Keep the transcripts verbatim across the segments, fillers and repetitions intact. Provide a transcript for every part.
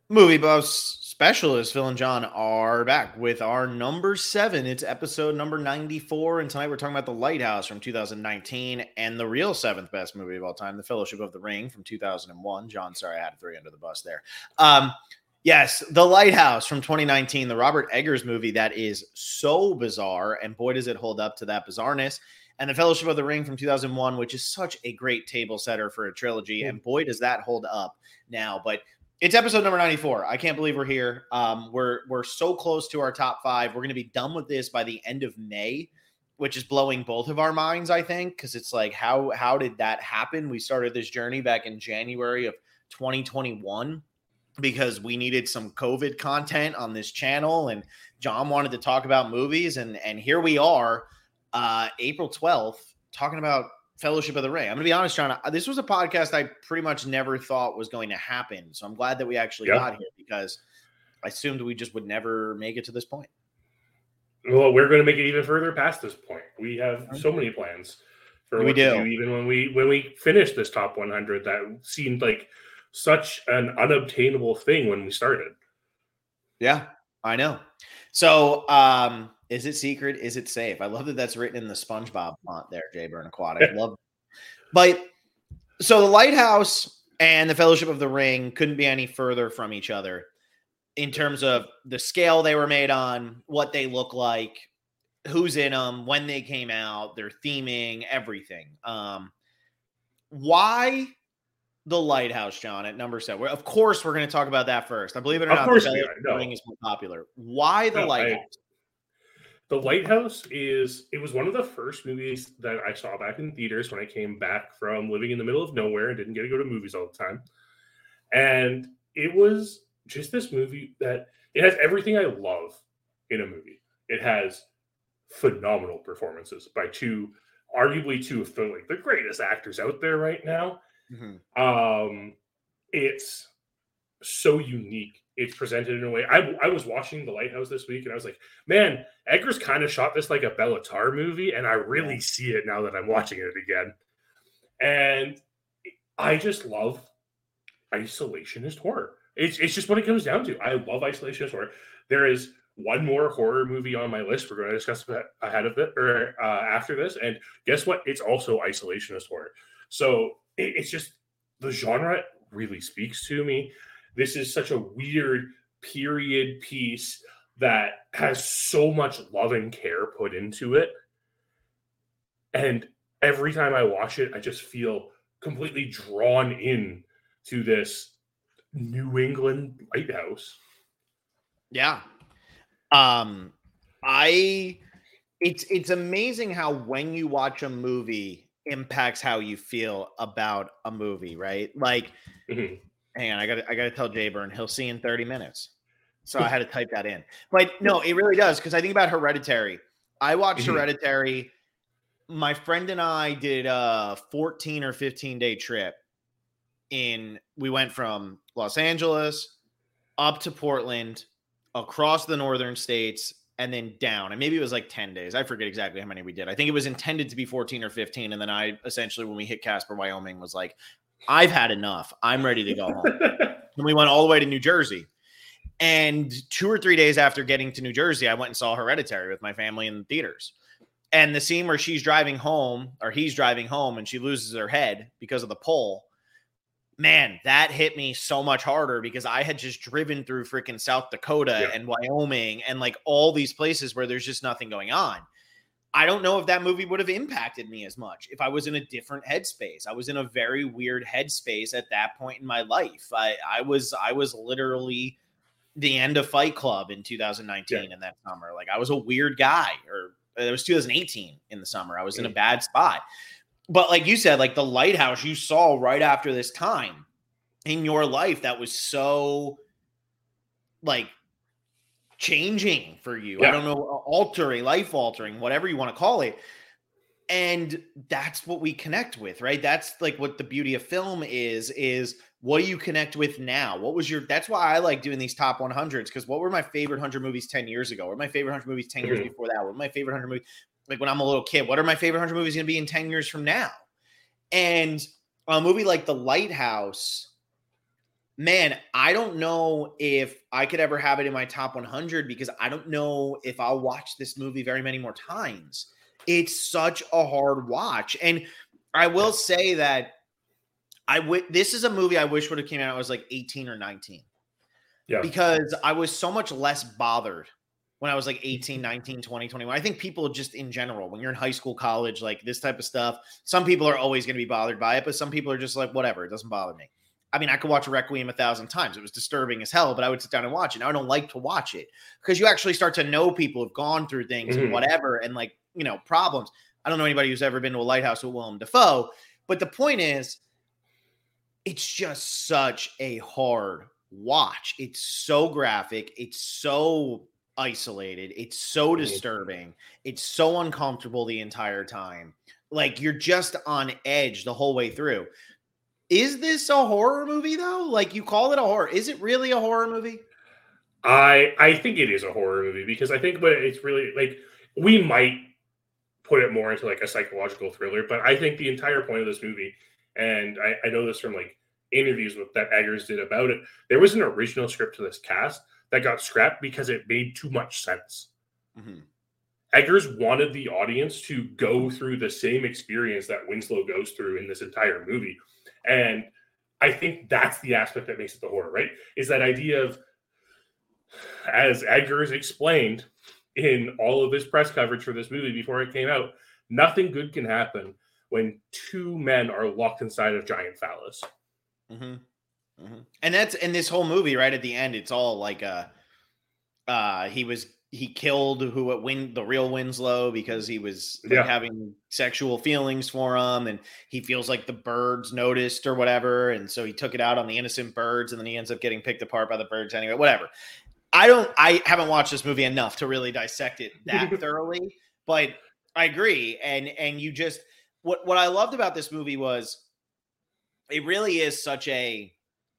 Movie Buffs specialist Phil and John are back with our number seven. It's episode number ninety-four, and tonight we're talking about The Lighthouse from two thousand nineteen and the real seventh best movie of all time, The Fellowship of the Ring from two thousand one. John, sorry, I had to throw you under the bus there. Um, yes, The Lighthouse from twenty nineteen, the Robert Eggers movie that is so bizarre, and boy, does it hold up to that bizarreness. And The Fellowship of the Ring from two thousand one, which is such a great table setter for a trilogy, and boy, does that hold up now. But it's episode number ninety-four. I can't believe we're here. Um, we're we're so close to our top five. We're going to be done with this by the end of May, which is blowing both of our minds, I think, because it's like, how how did that happen? We started this journey back in January of twenty twenty-one because we needed some COVID content on this channel, and John wanted to talk about movies, and and here we are, uh, April twelfth, talking about Fellowship of the Ring. I'm going to be honest, John, this was a podcast I pretty much never thought was going to happen. So I'm glad that we actually yeah. got here because I assumed we just would never make it to this point. Well, we're going to make it even further past this point. We have so many plans for we what do. to do. Even when we when we finish this top one hundred, that seemed like such an unobtainable thing when we started. Yeah, I know. So, um, is it secret? Is it safe? I love that that's written in the SpongeBob font there, Jay Burn Aquatic. Love it. But so The Lighthouse and The Fellowship of the Ring couldn't be any further from each other in terms of the scale they were made on, what they look like, who's in them, when they came out, their theming, everything. Um, why The Lighthouse, John, at number seven? Of course, we're going to talk about that first. I believe it or of not, course The Fellowship of the no. Ring is more popular. Why The no, Lighthouse? I, The Lighthouse is, it was one of the first movies that I saw back in theaters when I came back from living in the middle of nowhere and didn't get to go to movies all the time. And it was just this movie that, it has everything I love in a movie. It has phenomenal performances by two, arguably two of the, like, the greatest actors out there right now. Mm-hmm. Um, it's so unique. It's presented in a way. I, I was watching The Lighthouse this week, and I was like, man, Eggers kind of shot this like a Béla Tarr movie, and I really yeah. see it now that I'm watching it again. And I just love isolationist horror. It's, it's just what it comes down to. I love isolationist horror. There is one more horror movie on my list we're going to discuss ahead of it, or uh, after this, and guess what? It's also isolationist horror. So it, it's just, the genre really speaks to me. This is such a weird period piece that has so much love and care put into it. And every time I watch it, I just feel completely drawn in to this New England lighthouse. Yeah. Um, I, it's, it's amazing how when you watch a movie impacts how you feel about a movie, right? Like, mm-hmm. Hang on, I got I got to tell Jay Burn, he'll see in thirty minutes. So I had to type that in. But no, it really does, because I think about Hereditary. I watched mm-hmm. Hereditary. My friend and I did a fourteen or fifteen day trip. In we went from Los Angeles up to Portland, across the northern states, and then down. And maybe it was like ten days. I forget exactly how many we did. I think it was intended to be fourteen or fifteen. And then I essentially, when we hit Casper, Wyoming, was like, I've had enough. I'm ready to go home. And we went all the way to New Jersey. And two or three days after getting to New Jersey, I went and saw Hereditary with my family in the theaters. And the scene where she's driving home, or he's driving home, and she loses her head because of the pole, man, that hit me so much harder because I had just driven through freaking South Dakota yeah. and Wyoming and like all these places where there's just nothing going on. I don't know if that movie would have impacted me as much if I was in a different headspace. I was in a very weird headspace at that point in my life. I, I was I was literally the end of Fight Club in two thousand nineteen yeah. in that summer. Like, I was a weird guy, or it was two thousand eighteen in the summer. I was mm. in a bad spot. But like you said, like The Lighthouse, you saw right after this time in your life that was so like changing for you. Yeah. I don't know, altering, life altering, whatever you want to call it. And that's what we connect with, right? That's like what the beauty of film is, is what do you connect with now? What was your, that's why I like doing these top one hundreds. Cause what were my favorite one hundred movies ten years ago? What were my favorite one hundred movies ten mm-hmm. years before that? What were my favorite one hundred movies? Like when I'm a little kid, what are my favorite one hundred movies going to be in ten years from now? And a movie like The Lighthouse Man, I don't know if I could ever have it in my top one hundred because I don't know if I'll watch this movie very many more times. It's such a hard watch. And I will say that I w- this is a movie I wish would have came out when I was like eighteen or nineteen. Yeah. Because I was so much less bothered when I was like eighteen, nineteen, twenty, twenty-one. I think people just in general, when you're in high school, college, like this type of stuff, some people are always going to be bothered by it, but some people are just like, whatever, it doesn't bother me. I mean, I could watch Requiem a thousand times. It was disturbing as hell, but I would sit down and watch it. Now I don't like to watch it because you actually start to know people who've gone through things mm-hmm. and whatever, and like, you know, problems. I don't know anybody who's ever been to a lighthouse with Willem Dafoe, but the point is, it's just such a hard watch. It's so graphic. It's so isolated. It's so disturbing. It's so uncomfortable the entire time. Like you're just on edge the whole way through. Is this a horror movie though? Like you call it a horror. Is it really a horror movie? I I think it is a horror movie because I think but it's really like we might put it more into like a psychological thriller, but I think the entire point of this movie, and I, I know this from like interviews with that Eggers did about it, there was an original script to this cast that got scrapped because it made too much sense. Mm-hmm. Eggers wanted the audience to go through the same experience that Winslow goes through in this entire movie. And I think that's the aspect that makes it the horror, right? Is that idea of, as Eggers explained in all of his press coverage for this movie before it came out, nothing good can happen when two men are locked inside a giant phallus. Mm-hmm. Mm-hmm. And that's in this whole movie, right at the end, it's all like a, uh, he was, he killed who at Win the real Winslow because he was like, yeah. having sexual feelings for him. And he feels like the birds noticed or whatever. And so he took it out on the innocent birds and then he ends up getting picked apart by the birds anyway, whatever. I don't, I haven't watched this movie enough to really dissect it that thoroughly, but I agree. And, and you just, what, what I loved about this movie was it really is such a,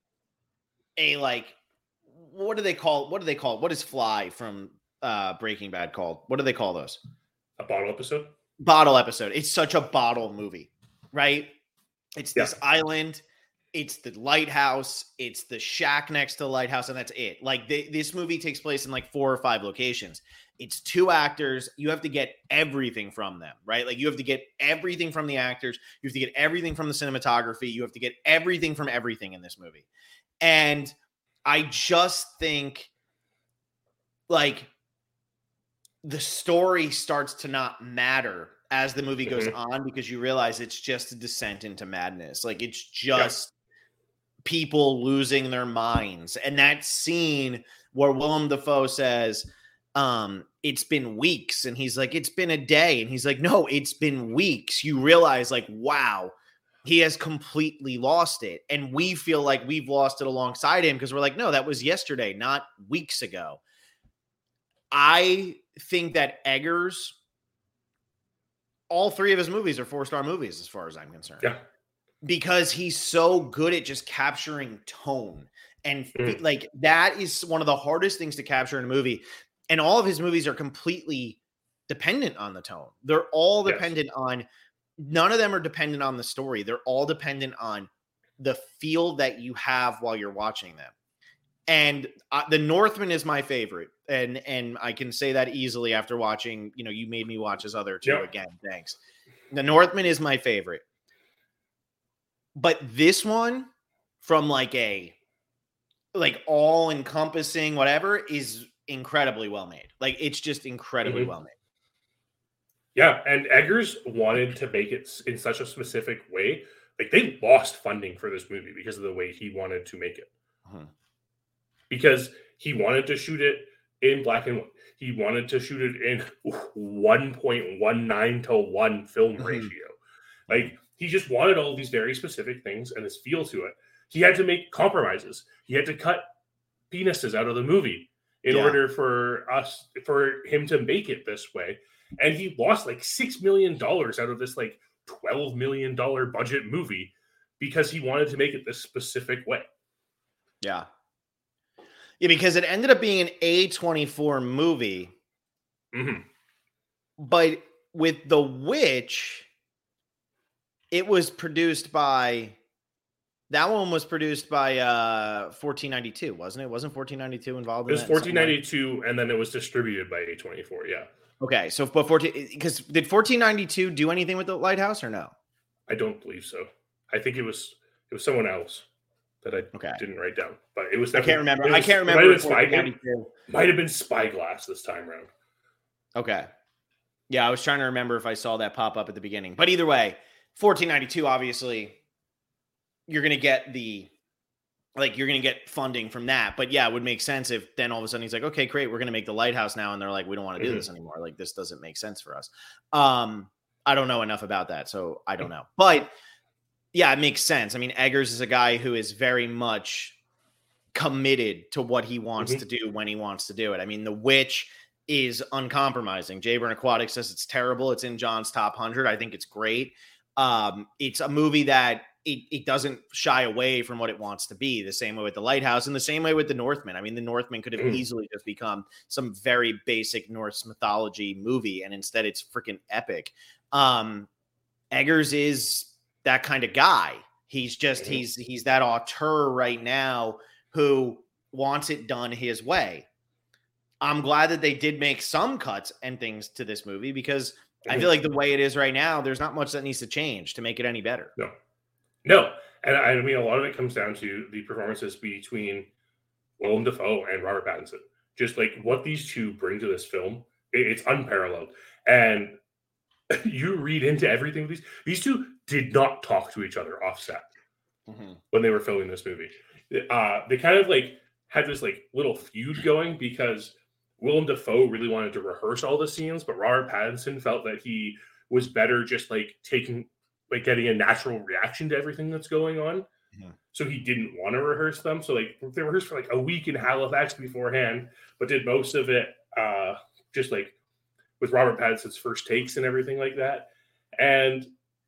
a like, what do they call, what do they call it? What is Fly from uh, Breaking Bad called? What do they call those? A bottle episode? Bottle episode. It's such a bottle movie, right? It's this yeah. island. It's the lighthouse. It's the shack next to the lighthouse, and that's it. Like they, this movie takes place in like four or five locations. It's two actors. You have to get everything from them, right? Like you have to get everything from the actors. You have to get everything from the cinematography. You have to get everything from everything in this movie. And I just think like the story starts to not matter as the movie goes mm-hmm. on because you realize it's just a descent into madness. Like it's just yeah. people losing their minds. And that scene where Willem Dafoe says, um, it's been weeks. And he's like, it's been a day. And he's like, no, it's been weeks. You realize like, wow, he has completely lost it. And we feel like we've lost it alongside him because we're like, no, that was yesterday, not weeks ago. I think that Eggers, all three of his movies are four-star movies as far as I'm concerned. Yeah. Because he's so good at just capturing tone. And mm. like that is one of the hardest things to capture in a movie. And all of his movies are completely dependent on the tone. They're all dependent yes. on, none of them are dependent on the story. They're all dependent on the feel that you have while you're watching them. And uh, The Northman is my favorite. And and I can say that easily after watching, you know, you made me watch his other two yep. again. Thanks. The Northman is my favorite. But this one, from like a, like all encompassing whatever, is incredibly well made. Like it's just incredibly mm-hmm. well made. Yeah. And Eggers wanted to make it in such a specific way. Like they lost funding for this movie because of the way he wanted to make it. Uh-huh. Because he wanted to shoot it in black and white. He wanted to shoot it in one point one nine to one film mm-hmm. ratio. Like he just wanted all these very specific things and this feel to it. He had to make compromises. He had to cut penises out of the movie in yeah. order for us, for him to make it this way. And he lost like six million dollars out of this like twelve million dollars budget movie because he wanted to make it this specific way. Yeah. Yeah, because it ended up being an A twenty-four movie. Mm-hmm. But with The Witch, it was produced by That one was produced by uh, fourteen ninety-two, wasn't it? Wasn't fourteen ninety-two involved It in was that? fourteen ninety-two, and then it was distributed by A twenty-four. Yeah. Okay, so but fourteen because did fourteen ninety-two do anything with the Lighthouse or no? I don't believe so. I think it was it was someone else that I okay. didn't write down, but it was. I can't remember. Was, I can't remember. Might have, Spy, it might have been Spyglass this time around. Okay. Yeah, I was trying to remember if I saw that pop up at the beginning, but either way, fourteen ninety-two. Obviously, you're going to get the like you're going to get funding from that. But yeah, it would make sense if then all of a sudden he's like, okay, great, we're going to make the Lighthouse now, and they're like, we don't want to do mm-hmm. this anymore. Like this doesn't make sense for us. Um, I don't know enough about that, so I don't know. But yeah, it makes sense. I mean, Eggers is a guy who is very much committed to what he wants mm-hmm. to do when he wants to do it. I mean, The Witch is uncompromising. Jay Burn Aquatic says it's terrible. It's in John's top one hundred. I think it's great. Um, it's a movie that it, it doesn't shy away from what it wants to be, the same way with The Lighthouse and the same way with The Northman. I mean, The Northman could have mm. easily just become some very basic Norse mythology movie, and instead it's freaking epic. Um, Eggers is that kind of guy. He's just, mm. he's, he's that auteur right now who wants it done his way. I'm glad that they did make some cuts and things to this movie because mm. I feel like the way it is right now, there's not much that needs to change to make it any better. No. No, and I mean, a lot of it comes down to the performances between Willem Dafoe and Robert Pattinson. Just like what these two bring to this film, it's unparalleled. And you read into everything. These these two did not talk to each other off set mm-hmm. when they were filming this movie. Uh, they kind of like had this like little feud going because Willem Dafoe really wanted to rehearse all the scenes, but Robert Pattinson felt that he was better just like taking. like getting a natural reaction to everything that's going on. Yeah. So he didn't want to rehearse them. So like they rehearsed for like a week in Halifax beforehand, but did most of it uh, just like with Robert Pattinson's first takes and everything like that. And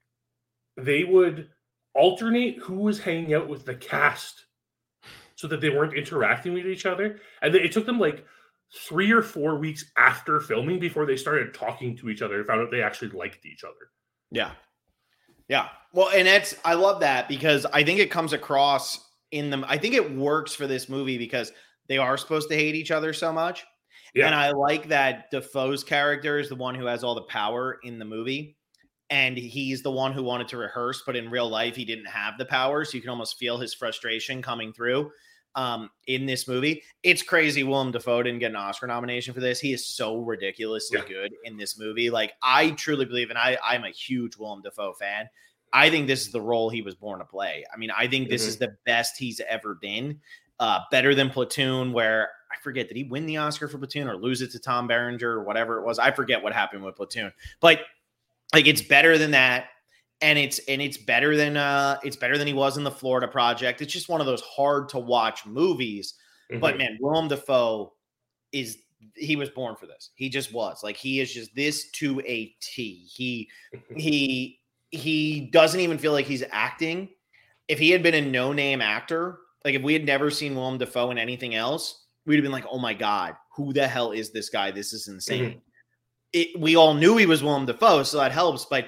they would alternate who was hanging out with the cast so that they weren't interacting with each other. And it took them like three or four weeks after filming before they started talking to each other and found out they actually liked each other. Yeah. Yeah. Well, and it's, I love that because I think it comes across in them. I think it works for this movie because they are supposed to hate each other so much. Yeah. And I like that Dafoe's character is the one who has all the power in the movie. And he's the one who wanted to rehearse, but in real life, he didn't have the power. So you can almost feel his frustration coming through um, in this movie. It's crazy. Willem Dafoe didn't get an Oscar nomination for this. He is so ridiculously yeah. good in this movie. Like, I truly believe, and I, I'm a huge Willem Dafoe fan. I think this is the role he was born to play. I mean, I think this mm-hmm. is the best he's ever been. Uh, better than Platoon, where I forget, did he win the Oscar for Platoon or lose it to Tom Berenger or whatever it was? I forget what happened with Platoon, but like it's better than that. And it's, and it's better than, uh, it's better than he was in the Florida Project. It's just one of those hard to watch movies, mm-hmm. but man, Willem Dafoe is, he was born for this. He just was like, he is just this to a T. He, he, he doesn't even feel like he's acting. If he had been a no-name actor, like if we had never seen Willem Dafoe in anything else, we'd have been like, oh my God, who the hell is this guy? This is insane. Mm-hmm. It, we all knew he was Willem Dafoe, so that helps. But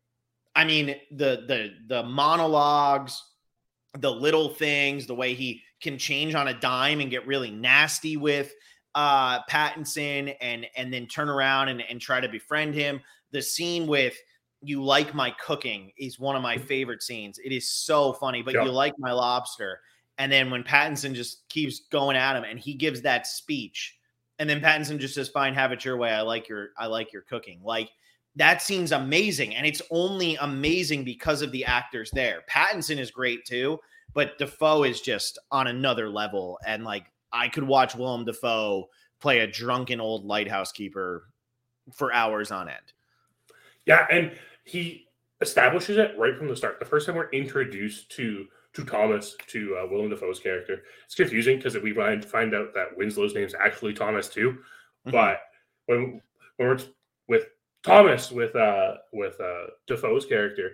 I mean, the the the monologues, the little things, the way he can change on a dime and get really nasty with uh, Pattinson and and then turn around and, and try to befriend him. The scene with "You like my cooking" is one of my favorite scenes. It is so funny, but yep. you like my lobster. And then when Pattinson just keeps going at him and he gives that speech, and then Pattinson just says, fine, have it your way. I like your, I like your cooking. Like that scene's amazing. And it's only amazing because of the actors there. Pattinson is great too, but Dafoe is just on another level. And like, I could watch Willem Dafoe play a drunken old lighthouse keeper for hours on end. Yeah. And he establishes it right from the start. The first time we're introduced to to Thomas, to uh, Willem Dafoe's character, it's confusing because we find find out that Winslow's name is actually Thomas too. Mm-hmm. But when when we're with Thomas, with uh with uh Dafoe's character,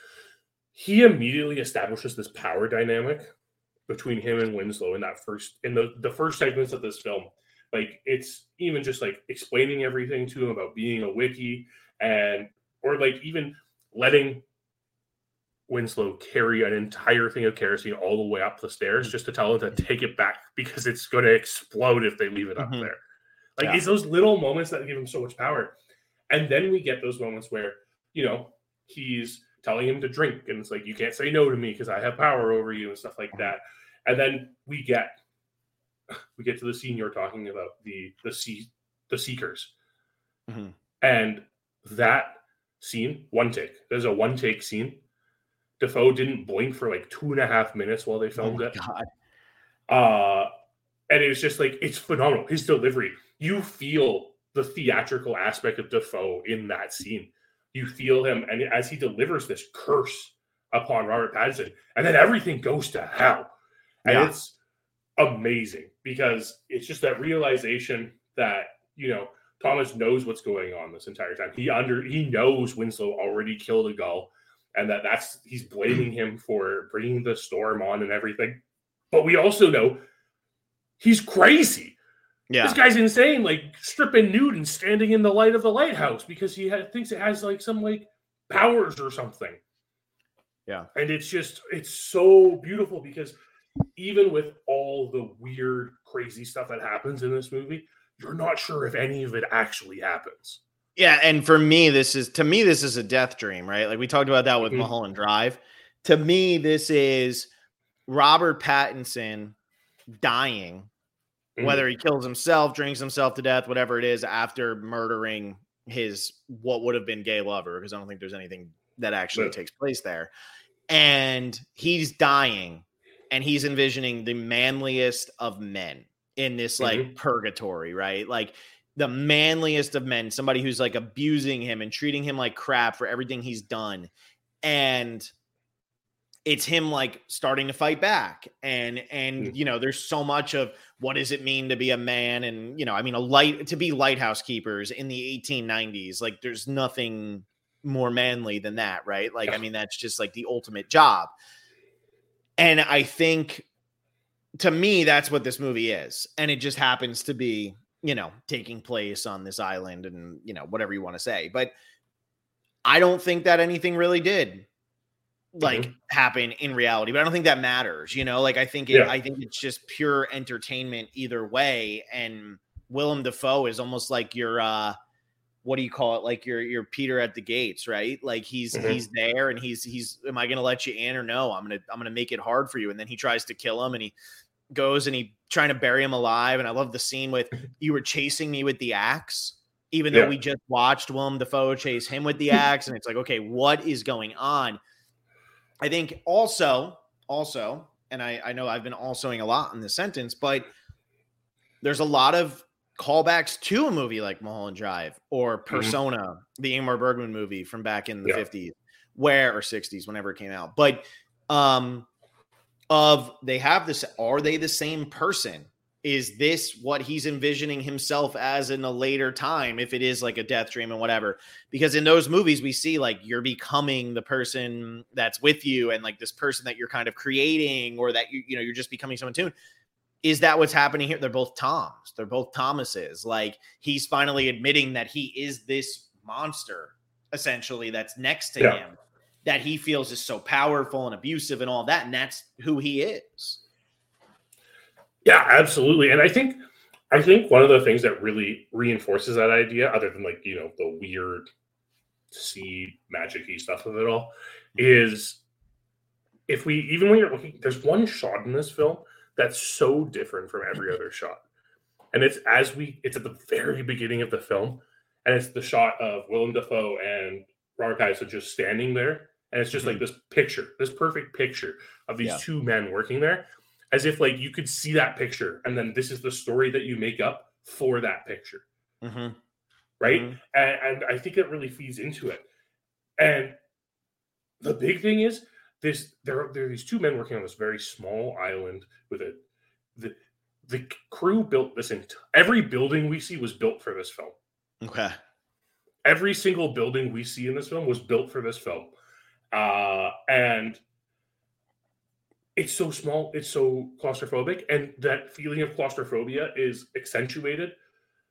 he immediately establishes this power dynamic between him and Winslow in that first in the the first segments of this film. Like it's even just like explaining everything to him about being a wiki and or like even letting Winslow carry an entire thing of kerosene all the way up the stairs just to tell him to take it back because it's going to explode if they leave it up Mhm. there. Like, Yeah. it's those little moments that give him so much power. And then we get those moments where, you know, he's telling him to drink, and it's like, you can't say no to me because I have power over you and stuff like that. And then we get we get to the scene you're talking about, the the sea the Seekers. Mhm. And that scene, one take. There's a one take scene. Dafoe didn't blink for like two and a half minutes while they Oh filmed my it. God. Uh, and it was just like, it's phenomenal. His delivery. You feel the theatrical aspect of Dafoe in that scene. You feel him, and as he delivers this curse upon Robert Pattinson, and then everything goes to hell. And Yeah. it's amazing because it's just that realization that, you know, Thomas knows what's going on this entire time. He under he knows Winslow already killed a gull, and that that's he's blaming him for bringing the storm on and everything. But we also know he's crazy. Yeah. This guy's insane, like stripping nude and standing in the light of the lighthouse because he ha- thinks it has like some like powers or something. Yeah. And it's just, it's so beautiful because even with all the weird, crazy stuff that happens in this movie, you're not sure if any of it actually happens. Yeah, and for me, this is to me, this is a death dream, right? Like we talked about that with Mhm. Mulholland Drive. To me, this is Robert Pattinson dying, Mhm. whether he kills himself, drinks himself to death, whatever it is, after murdering his what would have been gay lover, because I don't think there's anything that actually No. takes place there. And he's dying, and he's envisioning the manliest of men in this like Mhm. purgatory, right? Like the manliest of men, somebody who's like abusing him and treating him like crap for everything he's done. And it's him like starting to fight back. And, and, Mm. you know, there's so much of what does it mean to be a man? And, you know, I mean, a light to be lighthouse keepers in the eighteen nineties, like there's nothing more manly than that, right? Like, Yeah. I mean, that's just like the ultimate job. And I think to me, that's what this movie is. And it just happens to be, you know, taking place on this island and, you know, whatever you want to say. But I don't think that anything really did like Mhm. happen in reality, but I don't think that matters, you know, like I think it, Yeah. I think it's just pure entertainment either way. And Willem Dafoe is almost like your, uh, what do you call it? Like your, your Peter at the gates, right? Like he's, Mhm. he's there and he's, he's, am I going to let you in or no? I'm going to, I'm going to make it hard for you. And then he tries to kill him and he goes and he trying to bury him alive. And I love the scene with, you were chasing me with the axe, even though Yeah. we just watched Willem Dafoe chase him with the axe. And it's like, okay, what is going on? I think also, also, and I, I know I've been alsoing a lot in this sentence, but there's a lot of callbacks to a movie like Mulholland Drive or Persona, mm-hmm. the Ingmar Bergman movie from back in the yeah. fifties, where or sixties, whenever it came out. But um, of they have this, are they the same person? Is this what he's envisioning himself as in a later time, if it is like a death dream and whatever? Because in those movies, we see like you're becoming the person that's with you and like this person that you're kind of creating or that, you, you know, you're just becoming someone too. Is that what's happening here? They're both Toms. They're both Thomases. Like he's finally admitting that he is this monster, essentially, that's next to yeah. him, that he feels is so powerful and abusive and all that. And that's who he is. Yeah, absolutely. And I think, I think one of the things that really reinforces that idea, other than like, you know, the weird sea magic-y stuff of it all, is if we, even when you're looking, there's one shot in this film that's so different from every other shot. And it's as we, it's at the very beginning of the film, and it's the shot of Willem Dafoe and Robert Pattinson just standing there. And it's just mm-hmm. like this picture, this perfect picture of these yeah. two men working there, as if like you could see that picture. And then this is the story that you make up for that picture. Mm-hmm. Right. Mm-hmm. And, and I think it really feeds into it. And the big thing is this, there, there are these two men working on this very small island with a, the, the crew built this in every building we see was built for this film. Okay. Every single building we see in this film was built for this film. Uh, and it's so small, it's so claustrophobic, and that feeling of claustrophobia is accentuated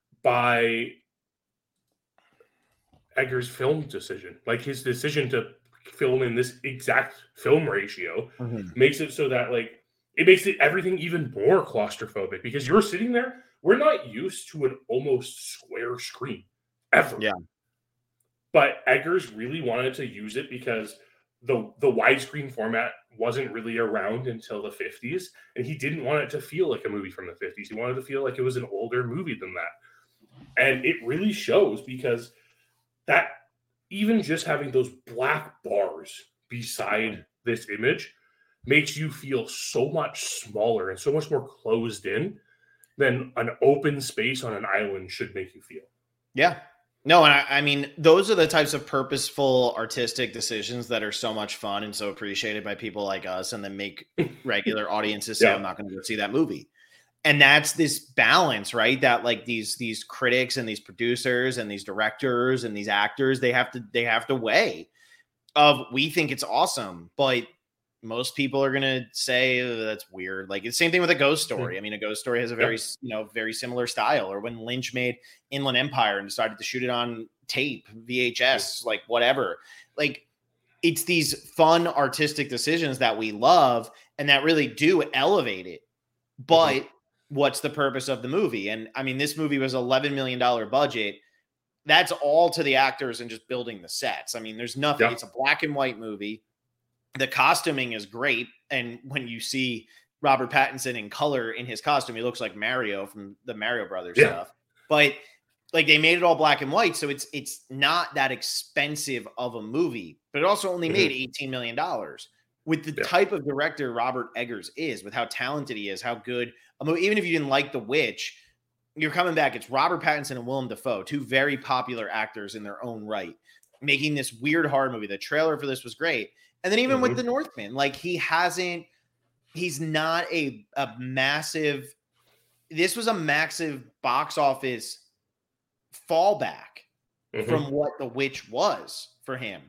by Eggers' film decision. Like his decision to film in this exact film ratio Mm-hmm. makes it so that like it makes it everything even more claustrophobic because you're sitting there. We're not used to an almost square screen ever. Yeah. But Eggers really wanted to use it because the the widescreen format wasn't really around until the fifties, and he didn't want it to feel like a movie from the fifties. He wanted to feel like it was an older movie than that. And it really shows because that even just having those black bars beside this image makes you feel so much smaller and so much more closed in than an open space on an island should make you feel. Yeah. No, and I, I mean, those are the types of purposeful artistic decisions that are so much fun and so appreciated by people like us and then make regular audiences say, Yeah. I'm not going to go see that movie. And that's this balance, right? That like these these critics and these producers and these directors and these actors, they have to they have to weigh of we think it's awesome, but most people are gonna say oh, that's weird. Like it's the same thing with a Ghost Story. I mean, a Ghost Story has a very Yep. you know very similar style. Or when Lynch made Inland Empire and decided to shoot it on tape, V H S, like whatever. Like it's these fun artistic decisions that we love and that really do elevate it. But mm-hmm. what's the purpose of the movie? And I mean, this movie was eleven million dollars budget. That's all to the actors and just building the sets. I mean, there's nothing. Yep. It's a black and white movie. The costuming is great. And when you see Robert Pattinson in color in his costume, he looks like Mario from the Mario Brothers yeah. stuff. But like they made it all black and white. So it's it's not that expensive of a movie, but it also only mm-hmm. made eighteen million dollars. With the yeah. type of director Robert Eggers is, with how talented he is, how good a movie, even if you didn't like The Witch, you're coming back. It's Robert Pattinson and Willem Dafoe, two very popular actors in their own right, making this weird horror movie. The trailer for this was great. And then even mm-hmm. with The Northman, like he hasn't, he's not a, a massive, this was a massive box office fallback mm-hmm. from what The Witch was for him.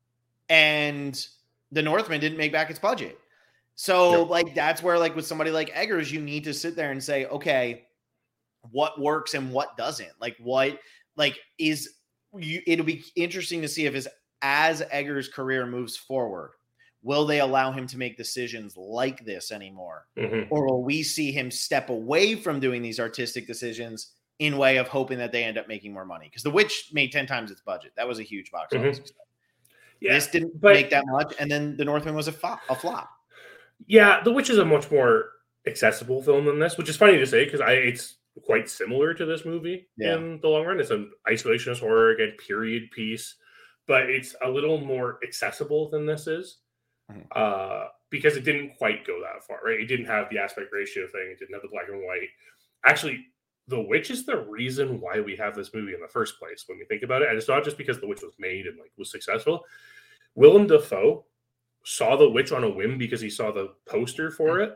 And The Northman didn't make back its budget. So yep. like, that's where like with somebody like Eggers, you need to sit there and say, okay, what works and what doesn't? Like what, like is you, it'll be interesting to see if his, as Eggers' career moves forward, will they allow him to make decisions like this anymore? Mm-hmm. Or will we see him step away from doing these artistic decisions in way of hoping that they end up making more money? Because The Witch made ten times its budget. That was a huge box office. Mm-hmm. Yeah, this didn't but, make that much. And then The Northman was a, fo- a flop. Yeah, The Witch is a much more accessible film than this, which is funny to say because I it's quite similar to this movie yeah. in the long run. It's an isolationist horror, again, period piece. But it's a little more accessible than this is mm-hmm. uh, because it didn't quite go that far, right? It didn't have the aspect ratio thing. It didn't have the black and white. Actually, The Witch is the reason why we have this movie in the first place when we think about it. And it's not just because The Witch was made and like was successful. Willem Dafoe saw The Witch on a whim because he saw the poster for mm-hmm. it,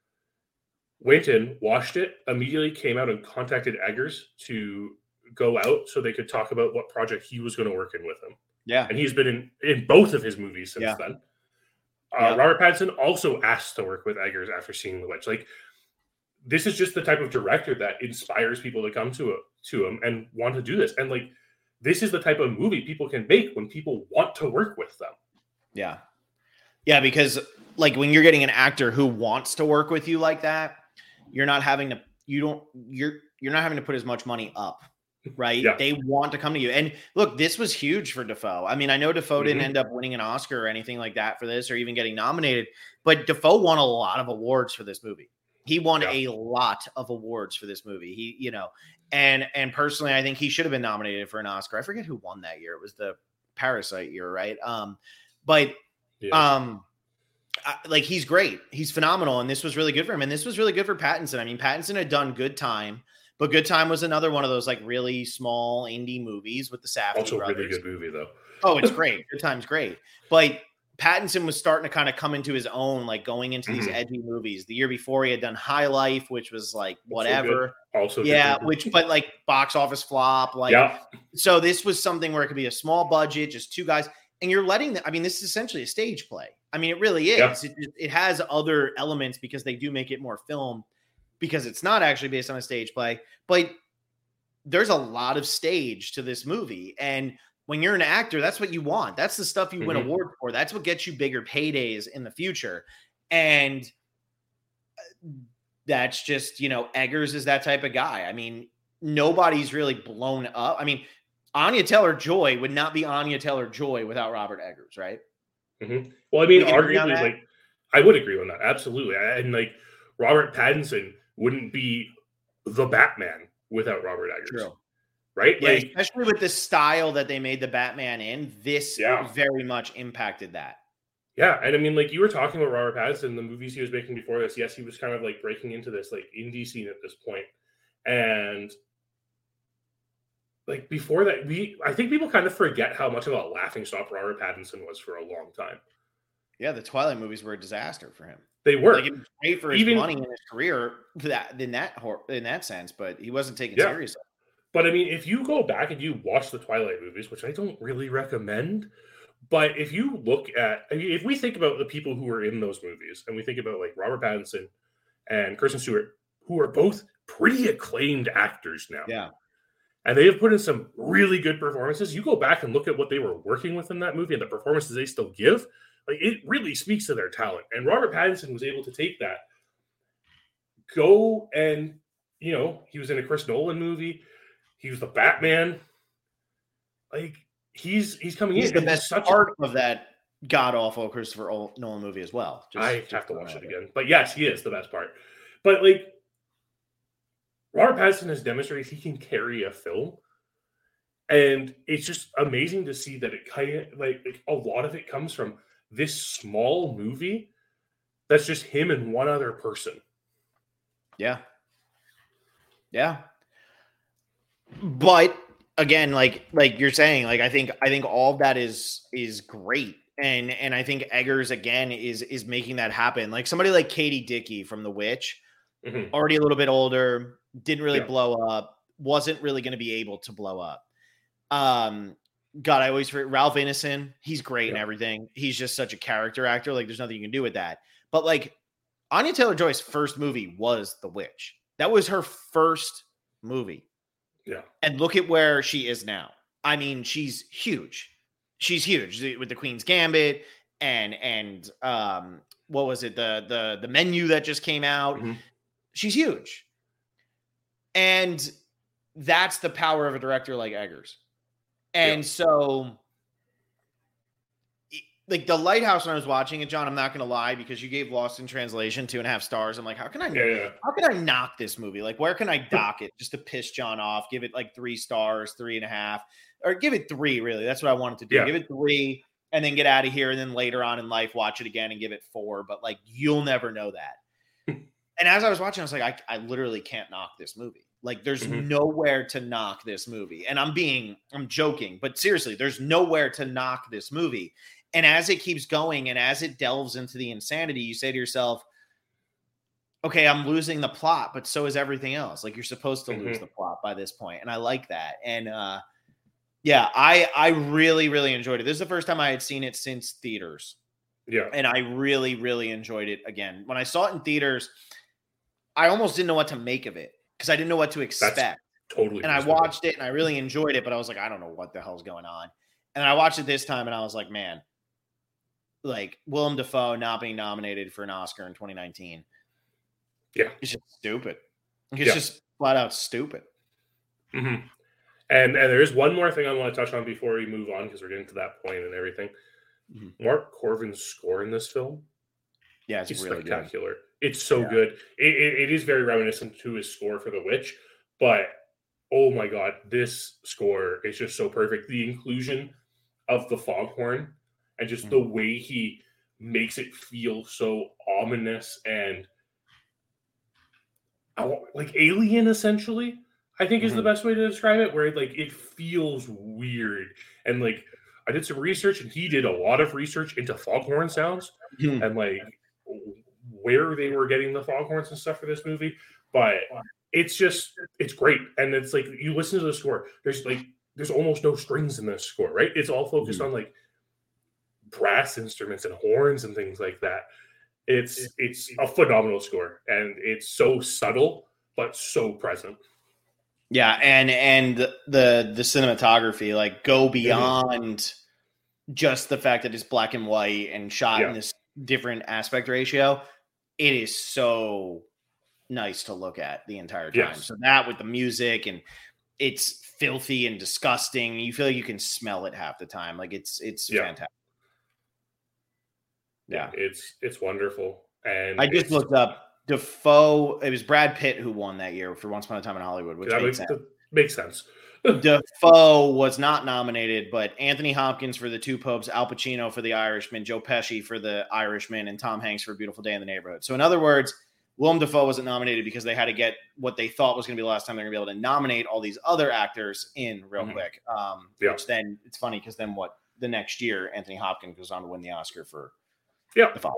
went in, watched it, immediately came out and contacted Eggers to go out so they could talk about what project he was going to work in with him. Yeah. And he's been in, in both of his movies since yeah. then. Uh, yeah. Robert Pattinson also asked to work with Eggers after seeing The Witch. Like, this is just the type of director that inspires people to come to, a, to him and want to do this. And, like, this is the type of movie people can make when people want to work with them. Yeah. Yeah, because, like, when you're getting an actor who wants to work with you like that, you're not having to, you don't, you're, you're not having to put as much money up. Right. Yeah. They want to come to you. And look, this was huge for Dafoe. I mean, I know Dafoe mm-hmm. didn't end up winning an Oscar or anything like that for this or even getting nominated, but Dafoe won a lot of awards for this movie. He won yeah. a lot of awards for this movie. He, you know, and, and personally, I think he should have been nominated for an Oscar. I forget who won that year. It was the Parasite year. Right. Um, but, yeah. um, I, like he's great. He's phenomenal. And this was really good for him. And this was really good for Pattinson. I mean, Pattinson had done Good Time. But Good Time was another one of those like really small indie movies with the Safdie also brothers. Also, really good movie though. Oh, it's great. Good Time's great. But Pattinson was starting to kind of come into his own, like going into these mm-hmm. edgy movies. The year before, he had done High Life, which was like whatever. Also, yeah, which but like box office flop. Like, yeah. So this was something where it could be a small budget, just two guys, and you're letting them. I mean, this is essentially a stage play. I mean, it really is. Yeah. It, it has other elements because they do make it more film. Because it's not actually based on a stage play, but there's a lot of stage to this movie. And when you're an actor, that's what you want. That's the stuff you win Mhm. awards for. That's what gets you bigger paydays in the future. And that's just, you know, Eggers is that type of guy. I mean, nobody's really blown up. I mean, Anya Taylor-Joy would not be Anya Taylor-Joy without Robert Eggers, right? Mhm. Well, I mean, We can agree on arguably, that? like, I would agree on that. Absolutely. And, like, Robert Pattinson wouldn't be the Batman without Robert Eggers, True. right? Yeah, Like, especially with the style that they made the Batman in, this Yeah. very much impacted that. yeah. And I mean, like, you were talking about Robert Pattinson, the movies he was making before this. Yes, he was kind of like breaking into this like indie scene at this point. And like before that, we I think people kind of forget how much of a laughingstock Robert Pattinson was for a long time. Yeah, the Twilight movies were a disaster for him. They were. Like, it was great for his Even- money and his career that in that hor- in that sense, but he wasn't taken Yeah. seriously. But I mean, if you go back and you watch the Twilight movies, which I don't really recommend, but if you look at, I mean, if we think about the people who were in those movies, and we think about like Robert Pattinson and Kristen Stewart, who are both pretty acclaimed actors now, Yeah. and they have put in some really good performances. You go back and look at what they were working with in that movie and the performances they still give, like it really speaks to their talent. And Robert Pattinson was able to take that, go and, you know, he was in a Chris Nolan movie. He was the Batman. Like he's he's coming He's in. the and best such part of that god awful Christopher Nolan movie as well. A, Just- I just have to for watch that. it again. But yes, he is the best part. But like Robert Pattinson has demonstrated he can carry a film. And it's just amazing to see that it kind of like, like a lot of it comes from this small movie that's just him and one other person. Yeah. Yeah. But again, like like you're saying, like I think I think all of that is is great. And and I think Eggers again is is making that happen. Like somebody like Katie Dickey from The Witch, Mhm. already a little bit older, didn't really Yeah. blow up, wasn't really going to be able to blow up. Um God, I always forget Ralph Ineson. He's great and Yeah. everything. He's just such a character actor. Like there's nothing you can do with that. But like Anya Taylor-Joy's first movie was The Witch. That was her first movie. Yeah. And look at where she is now. I mean, she's huge. She's huge with the Queen's Gambit and and um what was it? The the the Menu that just came out. Mhm. She's huge. And that's the power of a director like Eggers. And Yeah. so like the Lighthouse, when I was watching it, John, I'm not going to lie, because you gave Lost in Translation two and a half stars. I'm like, how can I, Yeah, yeah. how can I knock this movie? Like, where can I dock it just to piss John off? Give it like three stars, three and a half, or give it three. Really, that's what I wanted to do. Yeah. Give it three, and then get out of here, and then later on in life, watch it again and give it four. But like, you'll never know that. And as I was watching, I was like, I, I literally can't knock this movie. Like, there's Mhm. nowhere to knock this movie. And I'm being, I'm joking, but seriously, there's nowhere to knock this movie. And as it keeps going and as it delves into the insanity, you say to yourself, okay, I'm losing the plot, but so is everything else. Like, you're supposed to lose Mhm. the plot by this point. And I like that. And uh, yeah, I, I really, really enjoyed it. This is the first time I had seen it since theaters. Yeah. And I really, really enjoyed it again. When I saw it in theaters, I almost didn't know what to make of it because I didn't know what to expect. Totally. And I reasonable. watched it and I really enjoyed it, but I was like, I don't know what the hell's going on. And I watched it this time and I was like, man, like Willem Dafoe not being nominated for an Oscar in twenty nineteen. Yeah. It's just stupid. It's Yeah. just flat out stupid. Mhm. And and there is one more thing I want to touch on before we move on, because we're getting to that point and everything. Mhm. Mark Corvin's score in this film Yeah, it's is really good. spectacular. It's so Yeah. good. It, it, it is very reminiscent to his score for The Witch, but oh my god, this score is just so perfect. The inclusion of the foghorn and just the way he makes it feel so ominous and oh, like alien, essentially, I think is the Mhm. best way to describe it, where like it feels weird. And like I did some research and he did a lot of research into foghorn sounds Mhm. and like where they were getting the foghorns and stuff for this movie. But it's just it's great. And it's like you listen to the score, there's like there's almost no strings in this score, right? It's all focused Mhm. on like brass instruments and horns and things like that. It's it's a phenomenal score, and it's so subtle but so present. Yeah, and and the the cinematography, like, go beyond mm-hmm. just the fact that it's black and white and shot yeah. in this different aspect ratio. It is so nice to look at the entire time. Yes. So that with the music, and it's filthy and disgusting. You feel like you can smell it half the time. Like it's it's yeah. fantastic. Yeah. yeah, it's it's wonderful. And I just looked up Dafoe. It was Brad Pitt who won that year for Once Upon a Time in Hollywood, which makes sense. Makes sense. Dafoe was not nominated, but Anthony Hopkins for The Two Popes, Al Pacino for The Irishman, Joe Pesci for The Irishman, and Tom Hanks for Beautiful Day in the Neighborhood. So in other words, Willem Dafoe wasn't nominated because they had to get what they thought was going to be the last time they're going to be able to nominate all these other actors in real mm-hmm. quick. Um, yeah. Which then, it's funny because then what, the next year, Anthony Hopkins goes on to win the Oscar for yeah. Dafoe.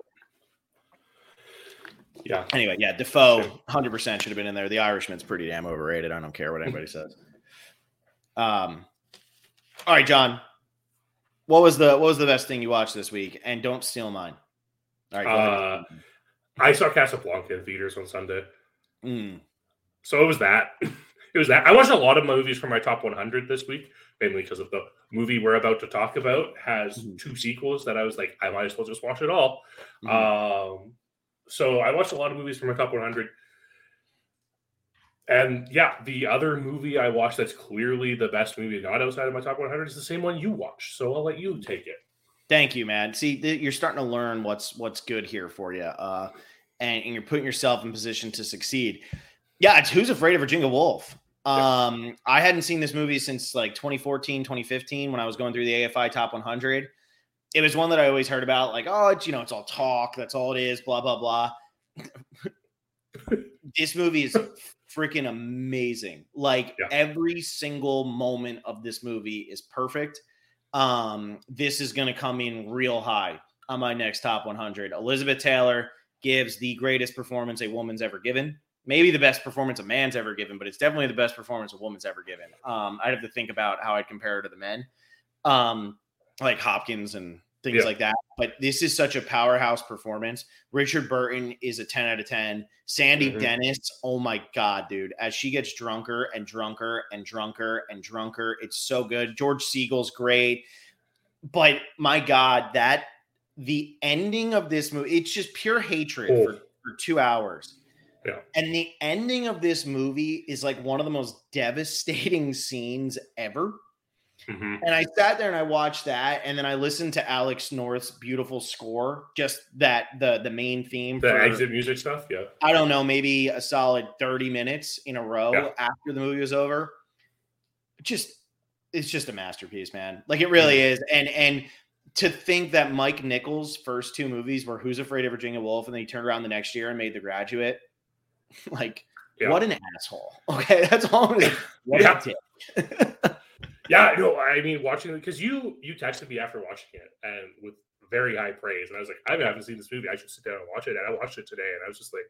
Yeah. Anyway, yeah, Dafoe one hundred percent should have been in there. The Irishman's pretty damn overrated. I don't care what anybody says. Um, all right, John. What was the what was the best thing you watched this week? And don't steal mine. All right, go uh, ahead. I saw Casablanca in theaters on Sunday. Mm. So it was that. It was that. I watched a lot of movies from my top one hundred this week, mainly because of the movie we're about to talk about has mm-hmm. two sequels that I was like, I might as well just watch it all. Mm-hmm. Um, so I watched a lot of movies from my top one hundred. And yeah, the other movie I watched that's clearly the best movie not outside of my top one hundred is the same one you watched. So I'll let you take it. Thank you, man. See, th- you're starting to learn what's what's good here for you, uh, and, and you're putting yourself in position to succeed. Yeah, it's Who's Afraid of Virginia Woolf. Um, yeah. I hadn't seen this movie since like twenty fourteen, twenty fifteen when I was going through the A F I Top one hundred. It was one that I always heard about, like, oh, it's, you know, it's all talk. That's all it is, blah, blah, blah. This movie is freaking amazing. Like yeah. every single moment of this movie is perfect. Um, this is going to come in real high on my next top one hundred. Elizabeth Taylor gives the greatest performance a woman's ever given. Maybe the best performance a man's ever given, but it's definitely the best performance a woman's ever given. Um, I'd have to think about how I'd compare her to the men, um, like Hopkins and things yeah. like that. But this is such a powerhouse performance. Richard Burton is a ten out of ten. Sandy mm-hmm. Dennis, oh my God, dude. As she gets drunker and drunker and drunker and drunker, it's so good. George Siegel's great. But my God, that the ending of this movie, it's just pure hatred oh. for, for two hours. Yeah. And the ending of this movie is like one of the most devastating scenes ever. Mm-hmm. And I sat there and I watched that, and then I listened to Alex North's beautiful score, just that the the main theme, the for, exit music stuff. Yeah, I don't know, maybe a solid thirty minutes in a row yeah. after the movie was over. Just it's just a masterpiece, man. Like it really mm-hmm. is. And and to think that Mike Nichols' first two movies were Who's Afraid of Virginia Woolf, and then he turned around the next year and made The Graduate. Like yeah. what an asshole. Okay, that's all. I'm saying. What yeah. a dick. Yeah, no, I mean, watching it, because you you texted me after watching it and with very high praise. And I was like, I haven't seen this movie. I should sit down and watch it. And I watched it today and I was just like,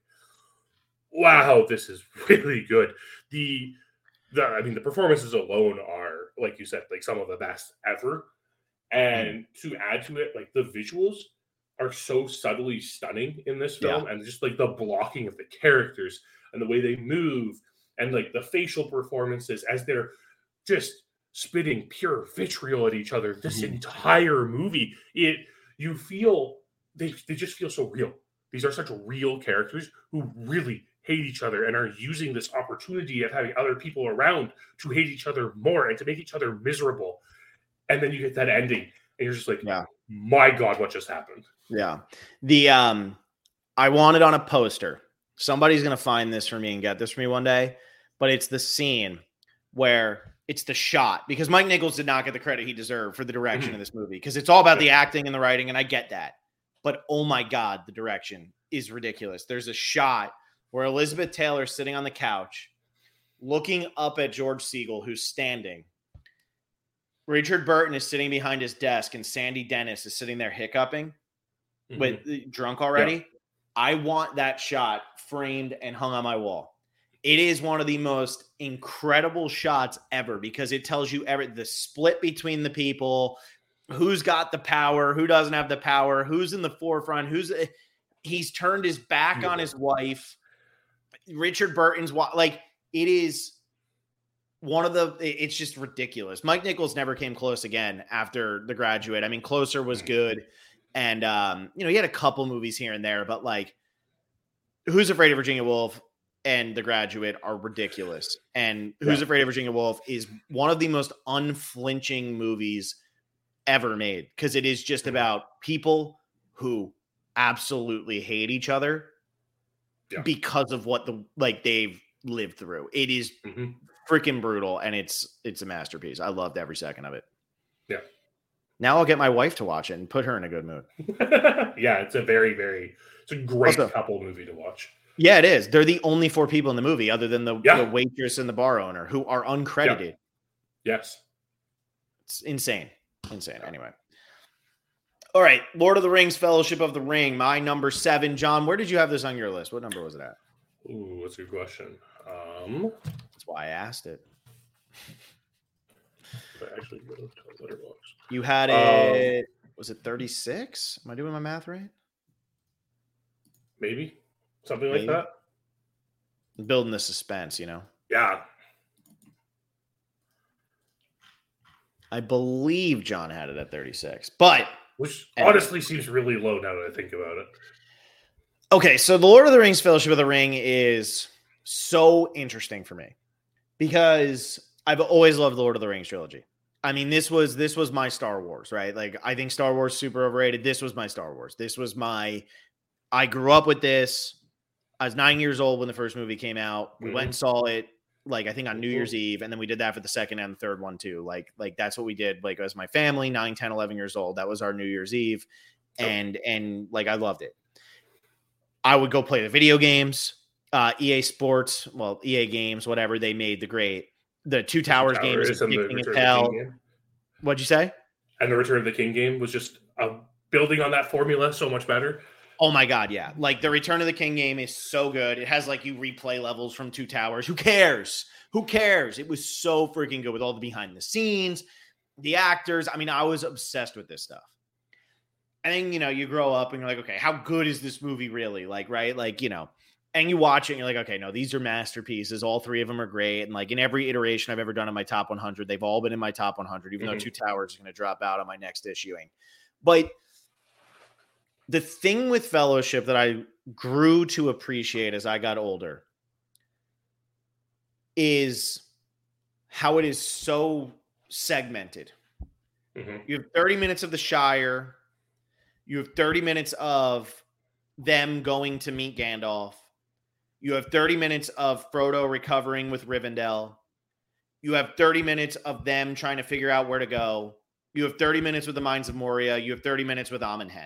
wow, this is really good. The, the I mean, the performances alone are, like you said, like some of the best ever. And mm. to add to it, like the visuals are so subtly stunning in this film. Yeah. And just like the blocking of the characters and the way they move and like the facial performances as they're just spitting pure vitriol at each other this mm-hmm. entire movie. It you feel they they just feel so real. These are such real characters who really hate each other and are using this opportunity of having other people around to hate each other more and to make each other miserable. And then you get that ending and you're just like, yeah, my God, what just happened? Yeah. The um I want it on a poster. Somebody's gonna find this for me and get this for me one day, but it's the scene where it's the shot, because Mike Nichols did not get the credit he deserved for the direction mm-hmm. of this movie, because it's all about the acting and the writing, and I get that. But oh my God, the direction is ridiculous. There's a shot where Elizabeth Taylor's sitting on the couch, looking up at George Siegel, who's standing. Richard Burton is sitting behind his desk, and Sandy Dennis is sitting there hiccuping, mm-hmm. with drunk already. Yeah. I want that shot framed and hung on my wall. It is one of the most incredible shots ever, because it tells you every the split between the people, who's got the power, who doesn't have the power, who's in the forefront, who's he's turned his back yeah. on his wife. Richard Burton's like it is one of the, it's just ridiculous. Mike Nichols never came close again after The Graduate. I mean, Closer was good. And, um, you know, he had a couple movies here and there, but like Who's Afraid of Virginia Woolf and The Graduate are ridiculous. And Who's yeah. Afraid of Virginia Woolf is one of the most unflinching movies ever made, because it is just about people who absolutely hate each other yeah. because of what the like they've lived through. It is mm-hmm. freaking brutal, and it's it's a masterpiece. I loved every second of it. Yeah. Now I'll get my wife to watch it and put her in a good mood. Yeah, it's a very, very it's a great also, couple movie to watch. Yeah, it is. They're the only four people in the movie, other than the, yeah. the waitress and the bar owner, who are uncredited. Yeah. Yes. It's insane. Insane. Anyway. All right. Lord of the Rings, Fellowship of the Ring, my number seven. John, where did you have this on your list? What number was it at? Ooh, that's a good question. Um, that's why I asked it. I actually go to Letterboxd. You had it, um, was it thirty-six? Am I doing my math right? Maybe. Something Maybe. like that. I'm building the suspense, you know? Yeah. I believe John had it at thirty-six, but which honestly anyway. seems really low now that I think about it. Okay, so The Lord of the Rings, Fellowship of the Ring is so interesting for me because I've always loved the Lord of the Rings trilogy. I mean, this was this was my Star Wars, right? Like, I think Star Wars is super overrated. This was my Star Wars. This was my, I grew up with this. I was nine years old when the first movie came out. We mm-hmm. went and saw it, like, I think on New mm-hmm. Year's Eve, and then we did that for the second and the third one too. Like, like that's what we did, like, as my family, nine, ten, eleven years old. That was our New Year's Eve, and and like, I loved it. I would go play the video games, uh, E A Sports, well, E A Games, whatever, they made the great, the Two Towers, Two Towers games, kicking as hell. What'd you say? And the Return of the King game was just uh, building on that formula so much better. Oh my God, yeah. Like, the Return of the King game is so good. It has, like, you replay levels from Two Towers. Who cares? Who cares? It was so freaking good with all the behind the scenes, the actors. I mean, I was obsessed with this stuff. And then, you know, you grow up and you're like, okay, how good is this movie really? Like, right? Like, you know, and you watch it and you're like, okay, no, these are masterpieces. All three of them are great. And like in every iteration I've ever done in my top one hundred, they've all been in my top one hundred, even mm-hmm. though Two Towers is going to drop out on my next issuing. But the thing with Fellowship that I grew to appreciate as I got older is how it is so segmented. Mm-hmm. You have thirty minutes of the Shire. You have thirty minutes of them going to meet Gandalf. You have thirty minutes of Frodo recovering with Rivendell. You have thirty minutes of them trying to figure out where to go. You have thirty minutes with the Mines of Moria. You have thirty minutes with Amon Hen.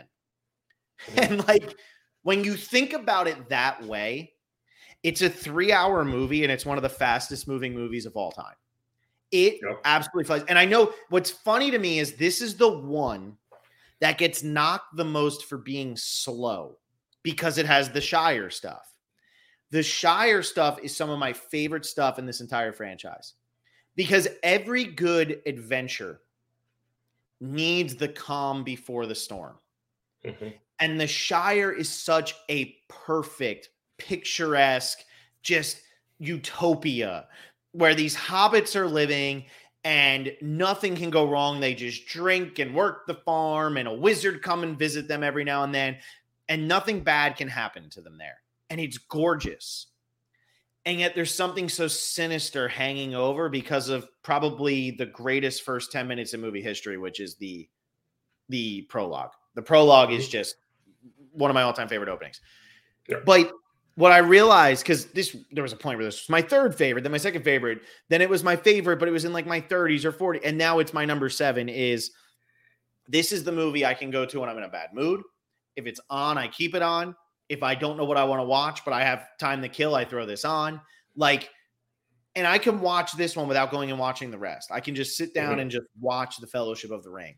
And like, when you think about it that way, it's a three-hour movie, and it's one of the fastest moving movies of all time. It yep. absolutely flies. And I know what's funny to me is this is the one that gets knocked the most for being slow because it has the Shire stuff. The Shire stuff is some of my favorite stuff in this entire franchise because every good adventure needs the calm before the storm. Mm-hmm. And the Shire is such a perfect, picturesque, just utopia where these hobbits are living and nothing can go wrong. They just drink and work the farm, and a wizard come and visit them every now and then, and nothing bad can happen to them there. And it's gorgeous. And yet there's something so sinister hanging over because of probably the greatest first ten minutes in movie history, which is the, the prologue. The prologue is just one of my all-time favorite openings. Yeah. But what I realized, because this there was a point where this was my third favorite, then my second favorite, then it was my favorite, but it was in like my thirties or forties, and now it's my number seven, is this is the movie I can go to when I'm in a bad mood. If it's on, I keep it on. If I don't know what I want to watch, but I have time to kill, I throw this on. Like, and I can watch this one without going and watching the rest. I can just sit down mm-hmm. and just watch The Fellowship of the Ring.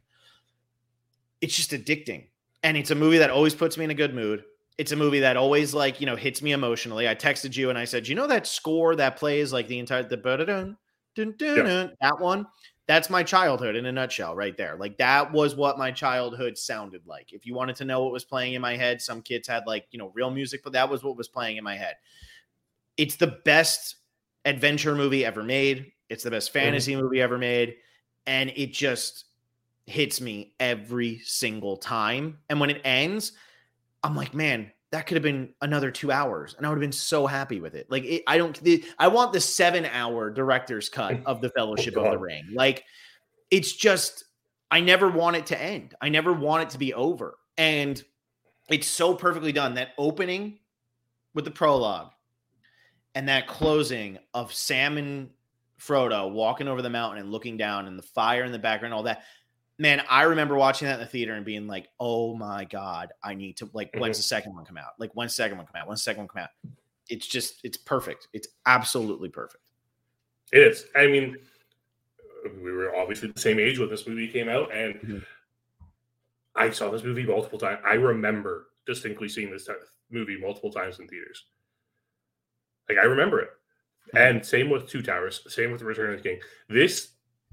It's just addicting. And it's a movie that always puts me in a good mood. It's a movie that always, like, you know, hits me emotionally. I texted you and I said, you know that score that plays like the entire, the dun, dun, dun, yeah. that one? That's my childhood in a nutshell right there. Like, that was what my childhood sounded like. If you wanted to know what was playing in my head, some kids had, like, you know, real music, but that was what was playing in my head. It's the best adventure movie ever made. It's the best fantasy mm-hmm. movie ever made. And it just hits me every single time. And when it ends, I'm like, man, that could have been another two hours. And I would have been so happy with it. Like, it, I don't, the, I want the seven hour director's cut of the Fellowship oh, of the Ring. Like, it's just, I never want it to end. I never want it to be over. And it's so perfectly done. That opening with the prologue and that closing of Sam and Frodo walking over the mountain and looking down and the fire in the background, all that. Man, I remember watching that in the theater and being like, oh my God, I need to, like, mm-hmm. when's the second one come out? Like, when's the second one come out? When's the second one come out? It's just, it's perfect. It's absolutely perfect. It is. I mean, we were obviously the same age when this movie came out, and mm-hmm. I saw this movie multiple times. I remember distinctly seeing this movie multiple times in theaters. Like, I remember it. Mm-hmm. And same with Two Towers. Same with Return of the King. This,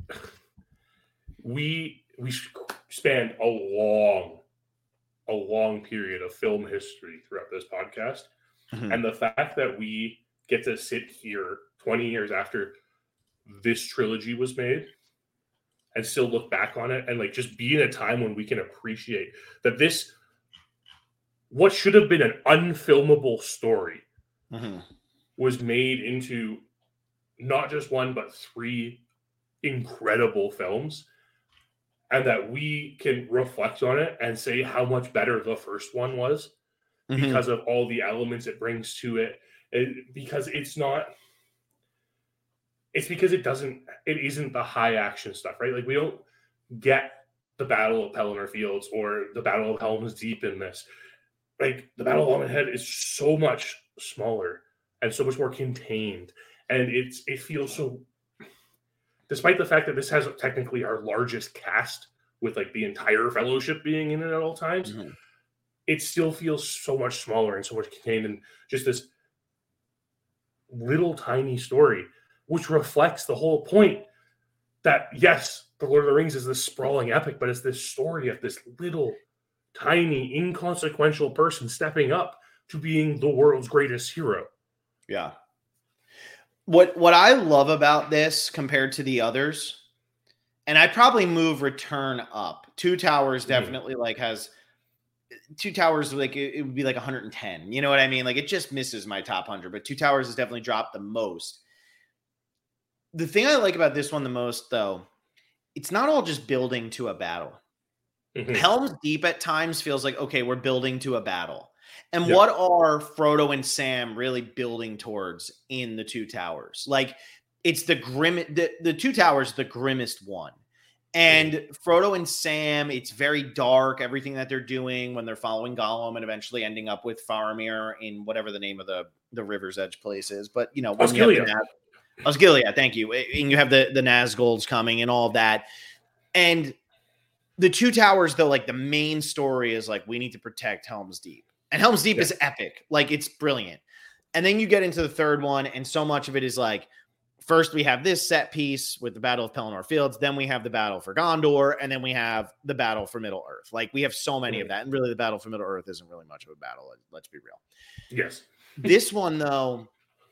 we... we spanned a long, a long period of film history throughout this podcast. Mm-hmm. And the fact that we get to sit here twenty years after this trilogy was made and still look back on it and like just be in a time when we can appreciate that this, what should have been an unfilmable story mm-hmm. was made into not just one, but three incredible films. And that we can reflect on it and say how much better the first one was mm-hmm. because of all the elements it brings to it. it. Because it's not, it's because it doesn't, it isn't the high action stuff, right? Like, we don't get the Battle of Pelennor Fields or the Battle of Helm's Deep in this. Like, the Battle of Long Head is so much smaller and so much more contained. And it's, it feels so, despite the fact that this has technically our largest cast with like the entire Fellowship being in it at all times, mm-hmm. it still feels so much smaller and so much contained in just this little tiny story, which reflects the whole point that, yes, The Lord of the Rings is this sprawling epic, but it's this story of this little tiny inconsequential person stepping up to being the world's greatest hero. Yeah. What what I love about this compared to the others, and I probably move Return up. Two Towers definitely mm. like has Two Towers like it, it would be like one hundred ten. You know what I mean? Like, it just misses my top one hundred, but Two Towers has definitely dropped the most. The thing I like about this one the most, though, it's not all just building to a battle. Mm-hmm. Helm's Deep at times feels like, okay, we're building to a battle. And yep. what are Frodo and Sam really building towards in the Two Towers? Like, it's the grim, the, the Two Towers, the grimmest one. And mm. Frodo and Sam, it's very dark, everything that they're doing when they're following Gollum and eventually ending up with Faramir in whatever the name of the, the River's Edge place is. But, you know, when you have the Naz- Osgiliath, thank you. And you have the, the Nazgul's coming and all that. And the Two Towers, though, like, the main story is like, we need to protect Helm's Deep. And Helm's Deep yeah. is epic. Like, it's brilliant. And then you get into the third one, and so much of it is like, first we have this set piece with the Battle of Pelennor Fields, then we have the battle for Gondor, and then we have the battle for Middle-earth. Like, we have so many mm-hmm. of that. And really, the battle for Middle-earth isn't really much of a battle. Let's be real. Yes. This one, though,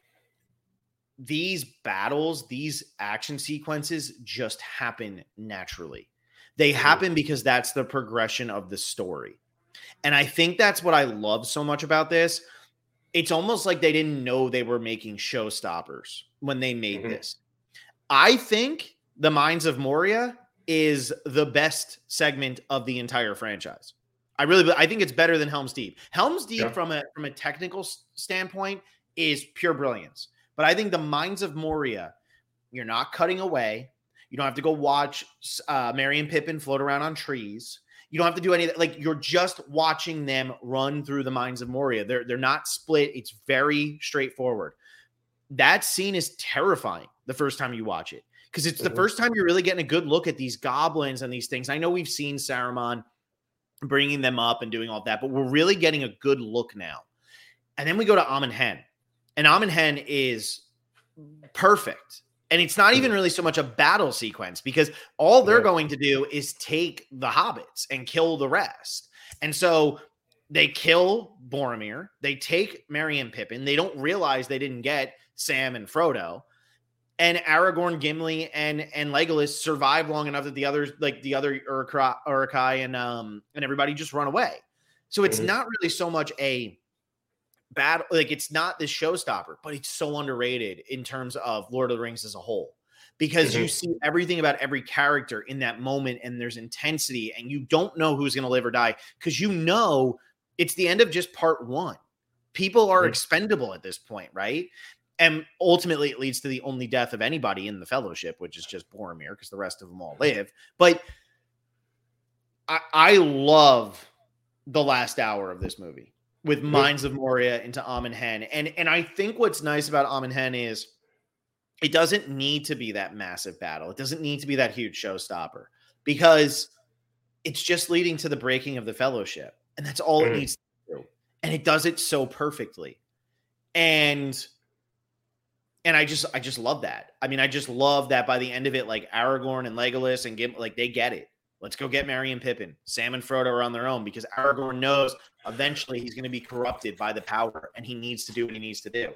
these battles, these action sequences just happen naturally. They mm-hmm. happen because that's the progression of the story. And I think that's what I love so much about this. It's almost like they didn't know they were making showstoppers when they made mm-hmm. this. I think The Mines of Moria is the best segment of the entire franchise. I really, I think it's better than Helm's Deep. Helm's Deep, yeah. from a from a technical standpoint, is pure brilliance. But I think The Mines of Moria, you're not cutting away. You don't have to go watch uh, Merry and Pippin float around on trees. You don't have to do any of that. Like, you're just watching them run through the Mines of Moria. They're, they're not split. It's very straightforward. That scene is terrifying the first time you watch it, because it's mm-hmm. the first time you're really getting a good look at these goblins and these things. I know we've seen Saruman bringing them up and doing all that, but we're really getting a good look now. And then we go to Amon Hen. And Amon Hen is perfect. And it's not even really so much a battle sequence, because all they're yeah. going to do is take the hobbits and kill the rest. And so they kill Boromir. They take Merry and Pippin. They don't realize they didn't get Sam and Frodo. And Aragorn, Gimli, and and Legolas survive long enough that the others, like the other Uruk-hai Uruk-hai and um and everybody, just run away. So it's Mhm. not really so much a battle, like it's not this showstopper, but it's so underrated in terms of Lord of the Rings as a whole, because you Mhm. see everything about every character in that moment, and there's intensity, and you don't know who's going to live or die, because you know it's the end of just part one. People are Mhm. expendable at this point, right? And ultimately, it leads to the only death of anybody in the Fellowship, which is just Boromir, because the rest of them all live. But I, I love the last hour of this movie with Mhm. Mines of Moria into Amon Hen. And, and I think what's nice about Amon Hen is it doesn't need to be that massive battle. It doesn't need to be that huge showstopper, because it's just leading to the breaking of the Fellowship. And that's all it Mhm. needs to do. And it does it so perfectly. And And I just, I just love that. I mean, I just love that by the end of it, like Aragorn and Legolas and Gimli, like they get it. Let's go get Merry and Pippin. Sam and Frodo are on their own, because Aragorn knows eventually he's going to be corrupted by the power, and he needs to do what he needs to do.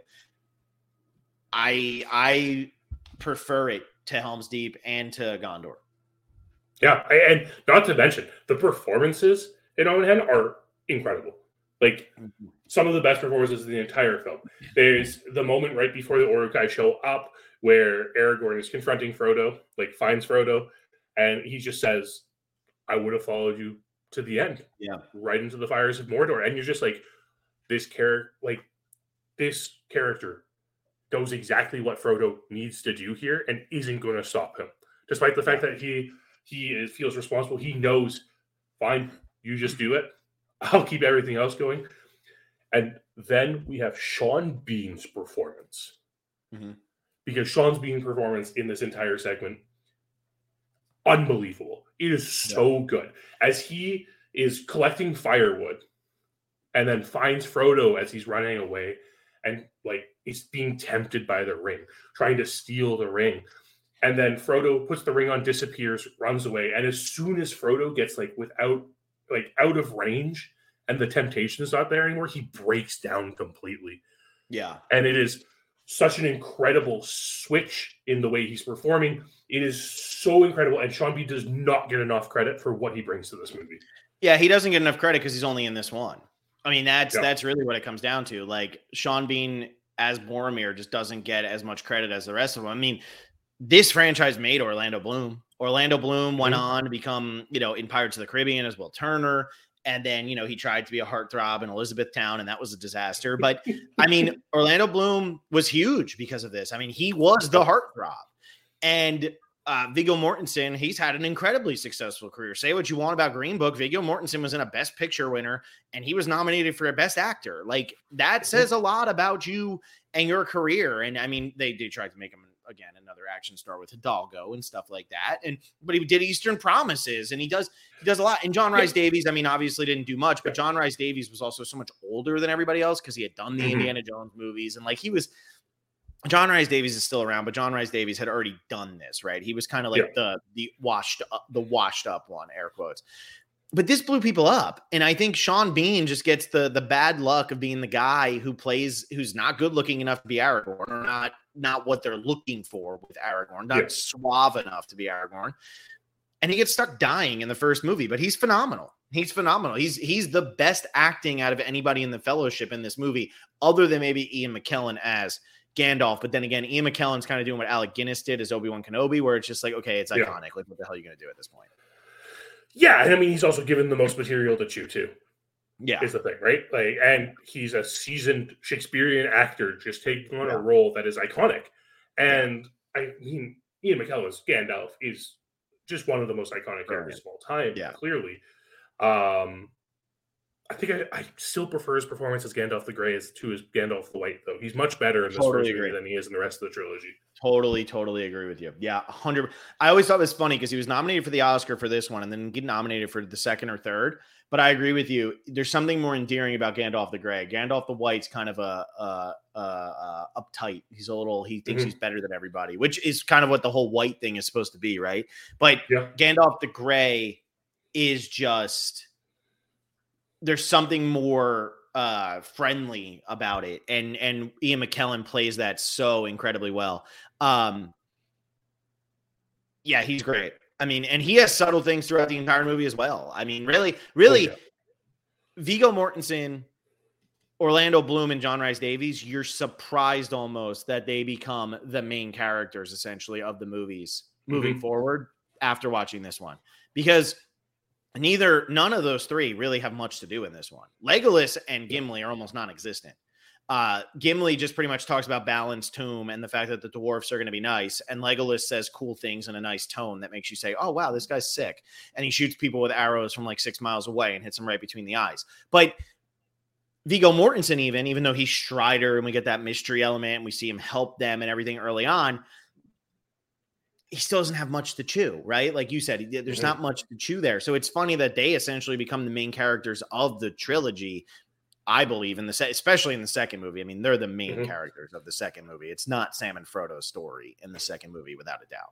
I, I prefer it to Helm's Deep and to Gondor. Yeah, and not to mention the performances in Amon Hen are incredible. Like some of the best performances in the entire film. There's the moment right before the Uruk-hai show up where Aragorn is confronting Frodo, like finds Frodo, and he just says, "I would have followed you to the end, Yeah, right into the fires of Mordor." And you're just like, this character, like this character, knows exactly what Frodo needs to do here and isn't going to stop him, despite the fact yeah. that he he is, feels responsible. He knows, fine, you just do it. I'll keep everything else going. And then we have Sean Bean's performance. Mm-hmm. Because Sean Bean's performance in this entire segment, unbelievable. It is so yeah. good. As he is collecting firewood and then finds Frodo as he's running away and like he's being tempted by the ring, trying to steal the ring. And then Frodo puts the ring on, disappears, runs away. And as soon as Frodo gets like without, like out of range and the temptation is not there anymore, he breaks down completely. Yeah. And it is such an incredible switch in the way he's performing. It is so incredible. And Sean Bean does not get enough credit for what he brings to this movie. Yeah, he doesn't get enough credit because he's only in this one. I mean, that's yeah. that's really what it comes down to. Like, Sean Bean as Boromir just doesn't get as much credit as the rest of them. I mean, this franchise made Orlando Bloom. Orlando Bloom went mm-hmm. on to become, you know, in Pirates of the Caribbean as Will Turner. And then, you know, he tried to be a heartthrob in Elizabethtown, and that was a disaster. But, I mean, Orlando Bloom was huge because of this. I mean, he was the heartthrob. And uh, Viggo Mortensen, he's had an incredibly successful career. Say what you want about Green Book. Viggo Mortensen was in a Best Picture winner, and he was nominated for a Best Actor. Like, that says a lot about you and your career. And, I mean, they did try to make him, again, another action star with Hidalgo and stuff like that. And but he did Eastern Promises, and he does he does a lot. And John Rhys Davies, I mean, obviously didn't do much, but John Rhys Davies was also so much older than everybody else because he had done the mm-hmm. Indiana Jones movies, and like he was. John Rhys Davies is still around, but John Rhys Davies had already done this, right? He was kind of like yeah. the the washed up, the washed up one, air quotes. But this blew people up, and I think Sean Bean just gets the the bad luck of being the guy who plays, who's not good looking enough to be Aragorn, or not not what they're looking for with Aragorn, not yeah. suave enough to be Aragorn, and he gets stuck dying in the first movie. But he's phenomenal. He's phenomenal. He's he's the best acting out of anybody in the Fellowship in this movie, other than maybe Ian McKellen as Gandalf. But then again, Ian McKellen's kind of doing what Alec Guinness did as Obi-Wan Kenobi, where it's just like, okay, it's iconic. Yeah. Like, what the hell are you going to do at this point? Yeah, and I mean, he's also given the most material to chew too. Yeah, is the thing, right? Like, and he's a seasoned Shakespearean actor just taking on yeah. a role that is iconic. And yeah. I mean, Ian McKellen's Gandalf is just one of the most iconic characters of all time. Yeah, clearly. Um, I think I, I still prefer his performance as Gandalf the Grey as to his Gandalf the White, though. He's much better in this totally first agree. movie than he is in the rest of the trilogy. Totally, totally agree with you. Yeah, one hundred. I always thought it was funny because he was nominated for the Oscar for this one and then get nominated for the second or third. But I agree with you. There's something more endearing about Gandalf the Grey. Gandalf the White's kind of a, a, a, a uptight. He's a little, he thinks mm-hmm. he's better than everybody, which is kind of what the whole white thing is supposed to be, right? But yeah. Gandalf the Grey is just, there's something more uh, friendly about it. And, and Ian McKellen plays that so incredibly well. Um, yeah, he's great. I mean, and he has subtle things throughout the entire movie as well. I mean, really, really, oh, yeah. Viggo Mortensen, Orlando Bloom, and John Rhys Davies, you're surprised almost that they become the main characters essentially of the movies moving mm-hmm. forward after watching this one, because neither, none of those three really have much to do in this one. Legolas and Gimli are almost non-existent. Uh, Gimli just pretty much talks about Balin's tomb and the fact that the dwarfs are going to be nice. And Legolas says cool things in a nice tone that makes you say, oh, wow, this guy's sick. And he shoots people with arrows from like six miles away and hits them right between the eyes. But Viggo Mortensen, even, even though he's Strider and we get that mystery element and we see him help them and everything early on, he still doesn't have much to chew, right? Like you said, there's mm-hmm. not much to chew there. So it's funny that they essentially become the main characters of the trilogy, I believe, in the se- especially in the second movie. I mean, they're the main mm-hmm. characters of the second movie. It's not Sam and Frodo's story in the second movie, without a doubt.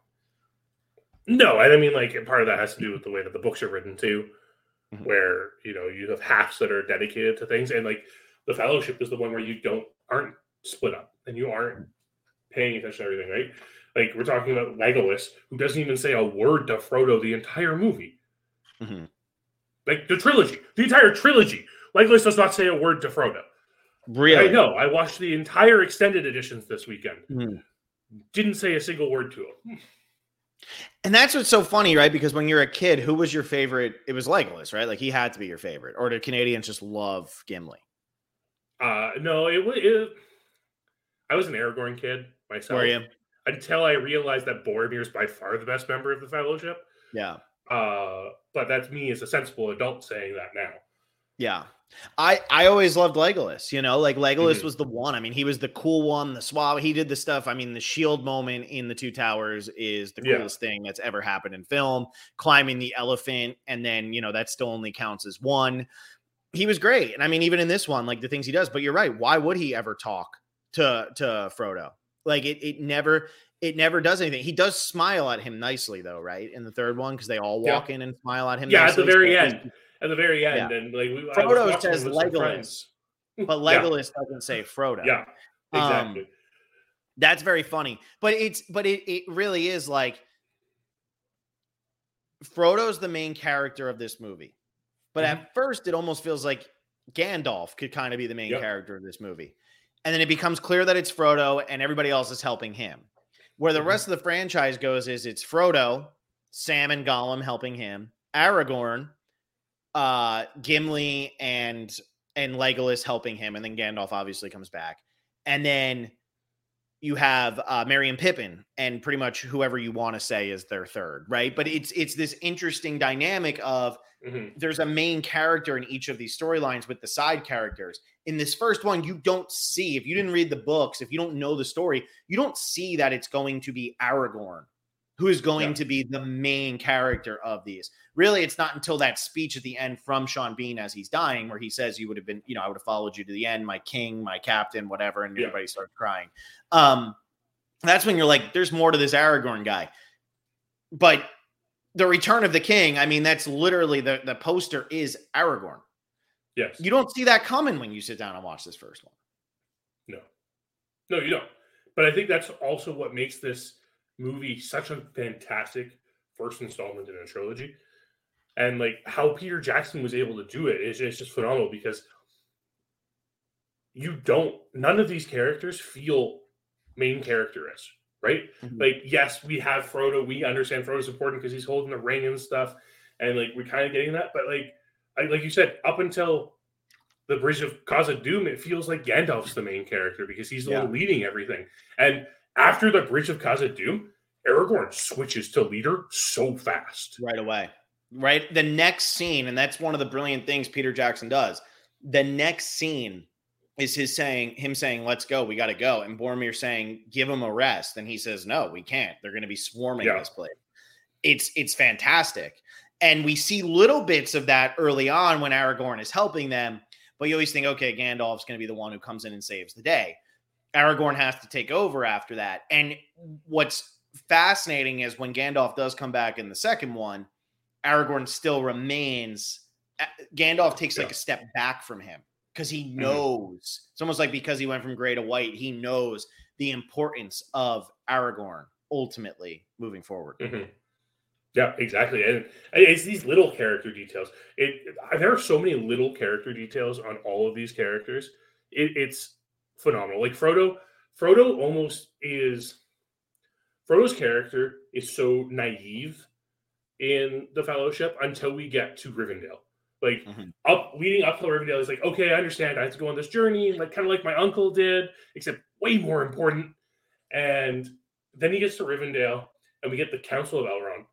No, I mean, like, part of that has to do with the way that the books are written too, mm-hmm. where, you know, you have halves that are dedicated to things, and like the Fellowship is the one where you don't aren't split up and you aren't paying attention to everything, right? Like, we're talking about Legolas, who doesn't even say a word to Frodo the entire movie. Mm-hmm. Like, the trilogy, the entire trilogy. Legolas does not say a word to Frodo. Really? I know. I watched the entire extended editions this weekend. Mm-hmm. Didn't say a single word to him. And that's what's so funny, right? Because when you're a kid, who was your favorite? It was Legolas, right? Like, he had to be your favorite. Or did Canadians just love Gimli? Uh, no, it was... I was an Aragorn kid myself. Were you? Until I realized that Boromir is by far the best member of the Fellowship. Yeah. Uh, but that's me as a sensible adult saying that now. Yeah. I, I always loved Legolas, you know, like Legolas mm-hmm. was the one. I mean, he was the cool one, the suave. He did the stuff. I mean, the shield moment in the Two Towers is the coolest yeah. thing that's ever happened in film. Climbing the elephant, and then, you know, that still only counts as one. He was great. And I mean, even in this one, like the things he does, but you're right. Why would he ever talk to, to Frodo? Like it, it never, it never does anything. He does smile at him nicely though, right? In the third one, because they all walk yeah. in and smile at him. Yeah, nicely. at the very so end. At the very end, yeah. and like we, Frodo says Legolas, but Legolas yeah. doesn't say Frodo. Yeah, exactly. Um, that's very funny, but it's but it it really is like Frodo's the main character of this movie, but mm-hmm. at first it almost feels like Gandalf could kind of be the main yep. character of this movie. And then it becomes clear that it's Frodo and everybody else is helping him. Where the mm-hmm. rest of the franchise goes is it's Frodo, Sam and Gollum helping him, Aragorn, uh, Gimli and and Legolas helping him, and then Gandalf obviously comes back. And then you have uh, Merry and Pippin, and pretty much whoever you want to say is their third, right? But it's it's this interesting dynamic of mm-hmm. there's a main character in each of these storylines with the side characters. In this first one, you don't see, if you didn't read the books, if you don't know the story, you don't see that it's going to be Aragorn who is going yeah. to be the main character of these. Really, it's not until that speech at the end from Sean Bean as he's dying, where he says, you would have been, you know, I would have followed you to the end, my king, my captain, whatever, and yeah. everybody starts crying. Um, that's when you're like, there's more to this Aragorn guy. But the Return of the King, I mean, that's literally, the, the poster is Aragorn. Yes. You don't see that coming when you sit down and watch this first one. No. No, you don't. But I think that's also what makes this movie such a fantastic first installment in a trilogy. And like how Peter Jackson was able to do it is it's just phenomenal, because you don't, none of these characters feel main character-ish, right? Mm-hmm. Like, yes, we have Frodo. We understand Frodo's important because he's holding the ring and stuff. And like, we're kind of getting that. But like, I, like you said, up until the Bridge of Khazad-dûm, it feels like Gandalf's the main character because he's the yeah. one leading everything. And after the Bridge of Khazad-dûm, Aragorn switches to leader so fast. Right away. Right? The next scene, and that's one of the brilliant things Peter Jackson does. The next scene is his saying, him saying, let's go, we got to go. And Boromir saying, give him a rest. And he says, no, we can't. They're going to be swarming yeah. this place. It's, it's fantastic. And we see little bits of that early on when Aragorn is helping them. But you always think, okay, Gandalf's going to be the one who comes in and saves the day. Aragorn has to take over after that. And what's fascinating is when Gandalf does come back in the second one, Aragorn still remains. Gandalf takes like yeah. a step back from him because he knows. Mm-hmm. It's almost like because he went from gray to white, he knows the importance of Aragorn ultimately moving forward. Mm-hmm. Yeah, exactly. And it's these little character details. It there are so many little character details on all of these characters. It, it's phenomenal. Like Frodo, Frodo almost is Frodo's character is so naive in the Fellowship until we get to Rivendell. Like mm-hmm. up leading up to Rivendell, he's like, okay, I understand. I have to go on this journey, like kind of like my uncle did, except way more important. And then he gets to Rivendell, and we get the Council of Elrond.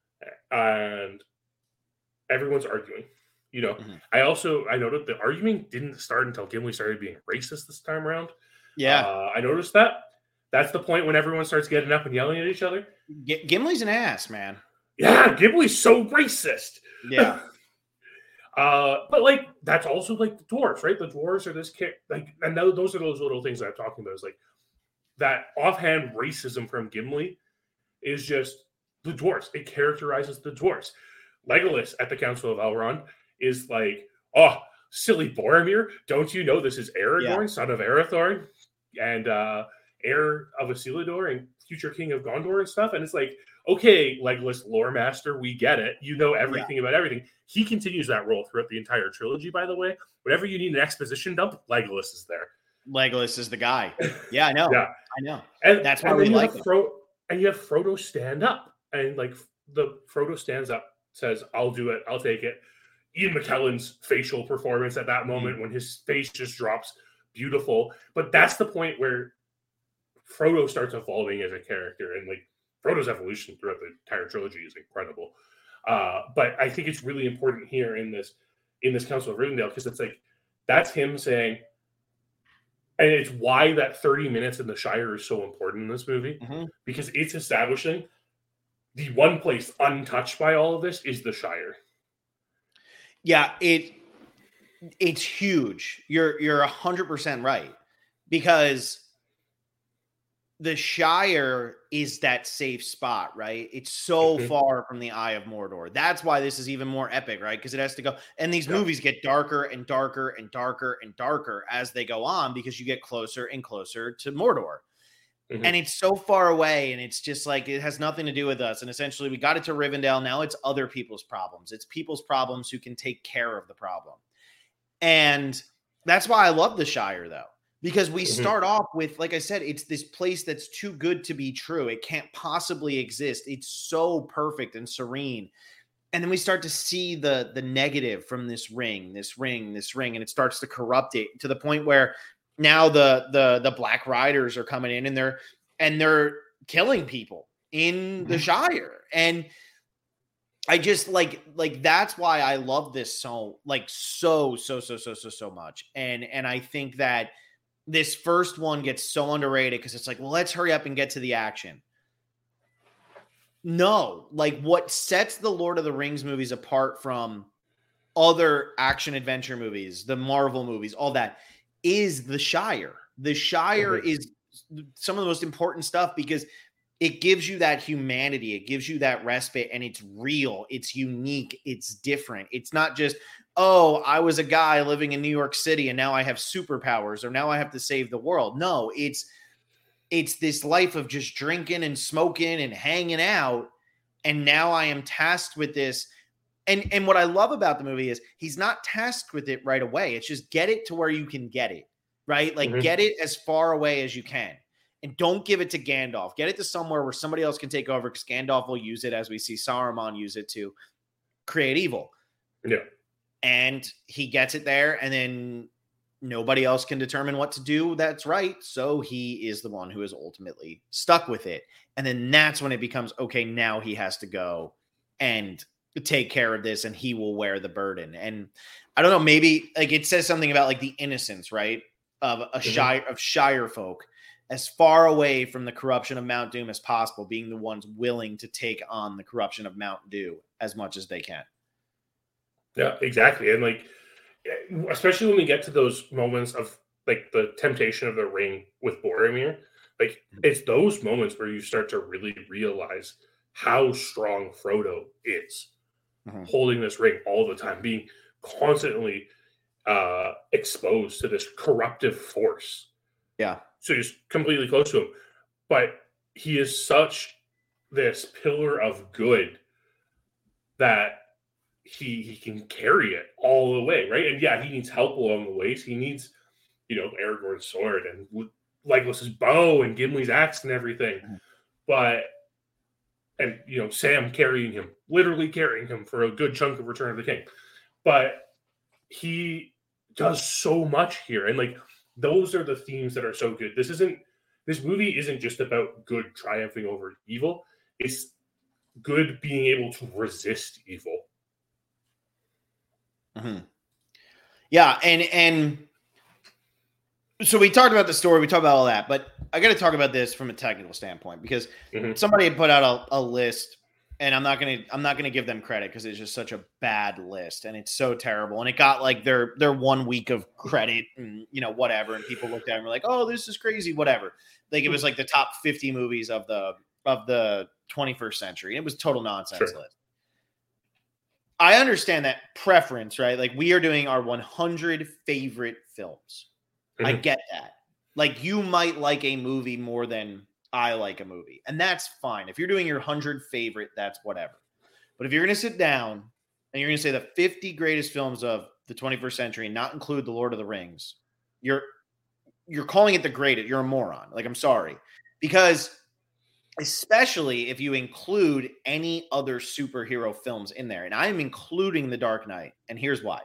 And everyone's arguing, you know. Mm-hmm. I also I noted the arguing didn't start until Gimli started being racist this time around. Yeah, uh, I noticed that. That's the point when everyone starts getting up and yelling at each other. G- Gimli's an ass, man. Yeah, Gimli's so racist. Yeah, uh, but like that's also like the dwarves, right? The dwarves are this kid, like, and those are those little things that I'm talking about. Is like that offhand racism from Gimli is just. The dwarves. It characterizes the dwarves. Legolas at the Council of Elrond is like, oh, silly Boromir. Don't you know this is Aragorn, yeah. son of Arathorn, and uh, heir of Isildur and future king of Gondor and stuff? And it's like, okay, Legolas, lore master, we get it. You know everything yeah. about everything. He continues that role throughout the entire trilogy, by the way. Whenever you need an exposition dump, Legolas is there. Legolas is the guy. Yeah, I know. yeah. I know. And that's why and we like it. Fro- and you have Frodo stand up. And like the Frodo stands up, says, I'll do it. I'll take it. Ian McKellen's facial performance at that moment mm-hmm. when his face just drops, beautiful. But that's the point where Frodo starts evolving as a character. And like Frodo's evolution throughout the entire trilogy is incredible. Uh, but I think it's really important here in this, in this Council of Rivendell, because it's like, that's him saying, and it's why that thirty minutes in the Shire is so important in this movie, mm-hmm. because it's establishing the one place untouched by all of this is the Shire. Yeah, it it's huge. You're you're a hundred percent right, because the Shire is that safe spot, right? It's so mm-hmm. far from the Eye of Mordor. That's why this is even more epic, right? Because it has to go, and these yeah. movies get darker and darker and darker and darker as they go on, because you get closer and closer to Mordor. Mm-hmm. And it's so far away, and it's just like, it has nothing to do with us. And essentially we got it to Rivendell. Now it's other people's problems. It's people's problems who can take care of the problem. And that's why I love the Shire, though, because we mm-hmm. start off with, like I said, it's this place that's too good to be true. It can't possibly exist. It's so perfect and serene. And then we start to see the, the negative from this ring, this ring, this ring, and it starts to corrupt it to the point where now the the the Black Riders are coming in, and they're and they're killing people in the Shire. And I just like like that's why I love this so like so so so so so so much. And and I think that this first one gets so underrated because it's like, well, let's hurry up and get to the action. No, like what sets the Lord of the Rings movies apart from other action adventure movies, the Marvel movies, all that, is the Shire. The Shire mm-hmm. is some of the most important stuff because it gives you that humanity. It gives you that respite, and it's real. It's unique. It's different. It's not just, oh, I was a guy living in New York City and now I have superpowers, or now I have to save the world. No, it's it's this life of just drinking and smoking and hanging out. And now I am tasked with this. And, and what I love about the movie is he's not tasked with it right away. It's just get it to where you can get it, right? Like mm-hmm. get it as far away as you can. And don't give it to Gandalf. Get it to somewhere where somebody else can take over, because Gandalf will use it, as we see Saruman use it, to create evil. Yeah. And he gets it there, and then nobody else can determine what to do that's right. So he is the one who is ultimately stuck with it. And then that's when it becomes, okay, now he has to go and take care of this, and he will wear the burden. And I don't know, maybe like it says something about like the innocence, right? Of a mm-hmm. Shire of Shire folk, as far away from the corruption of Mount Doom as possible, being the ones willing to take on the corruption of Mount Doom as much as they can. Yeah, exactly. And like, especially when we get to those moments of like the temptation of the ring with Boromir, like it's those moments where you start to really realize how strong Frodo is, mm-hmm. holding this ring all the time, being constantly uh, exposed to this corruptive force. Yeah. So he's completely close to him. But he is such this pillar of good that he he can carry it all the way, right? And yeah, he needs help along the way. So he needs, you know, Aragorn's sword and Legolas's bow and Gimli's axe and everything. Mm-hmm. But, and, you know, Sam carrying him, literally carrying him for a good chunk of Return of the King. But he does so much here. And, like, those are the themes that are so good. This isn't, this movie isn't just about good triumphing over evil. It's good being able to resist evil. Mm-hmm. Yeah, and and so we talked about the story, we talked about all that, but I got to talk about this from a technical standpoint because mm-hmm. somebody had put out a, a list, and I'm not gonna I'm not gonna give them credit because it's just such a bad list and it's so terrible, and it got like their their one week of credit and you know whatever, and people looked at it and were like, oh, this is crazy, whatever. Like it was like the top fifty movies of the of the twenty-first century. It was total nonsense sure. list. I understand that preference, right? Like we are doing our one hundred favorite films. Mm-hmm. I get that. Like you might like a movie more than I like a movie, and that's fine. If you're doing your one hundred favorite, that's whatever. But if you're going to sit down and you're going to say the fifty greatest films of the twenty-first century and not include The Lord of the Rings, you're you're calling it the greatest. You're a moron. Like, I'm sorry. Because especially if you include any other superhero films in there. And I'm including The Dark Knight. And here's why.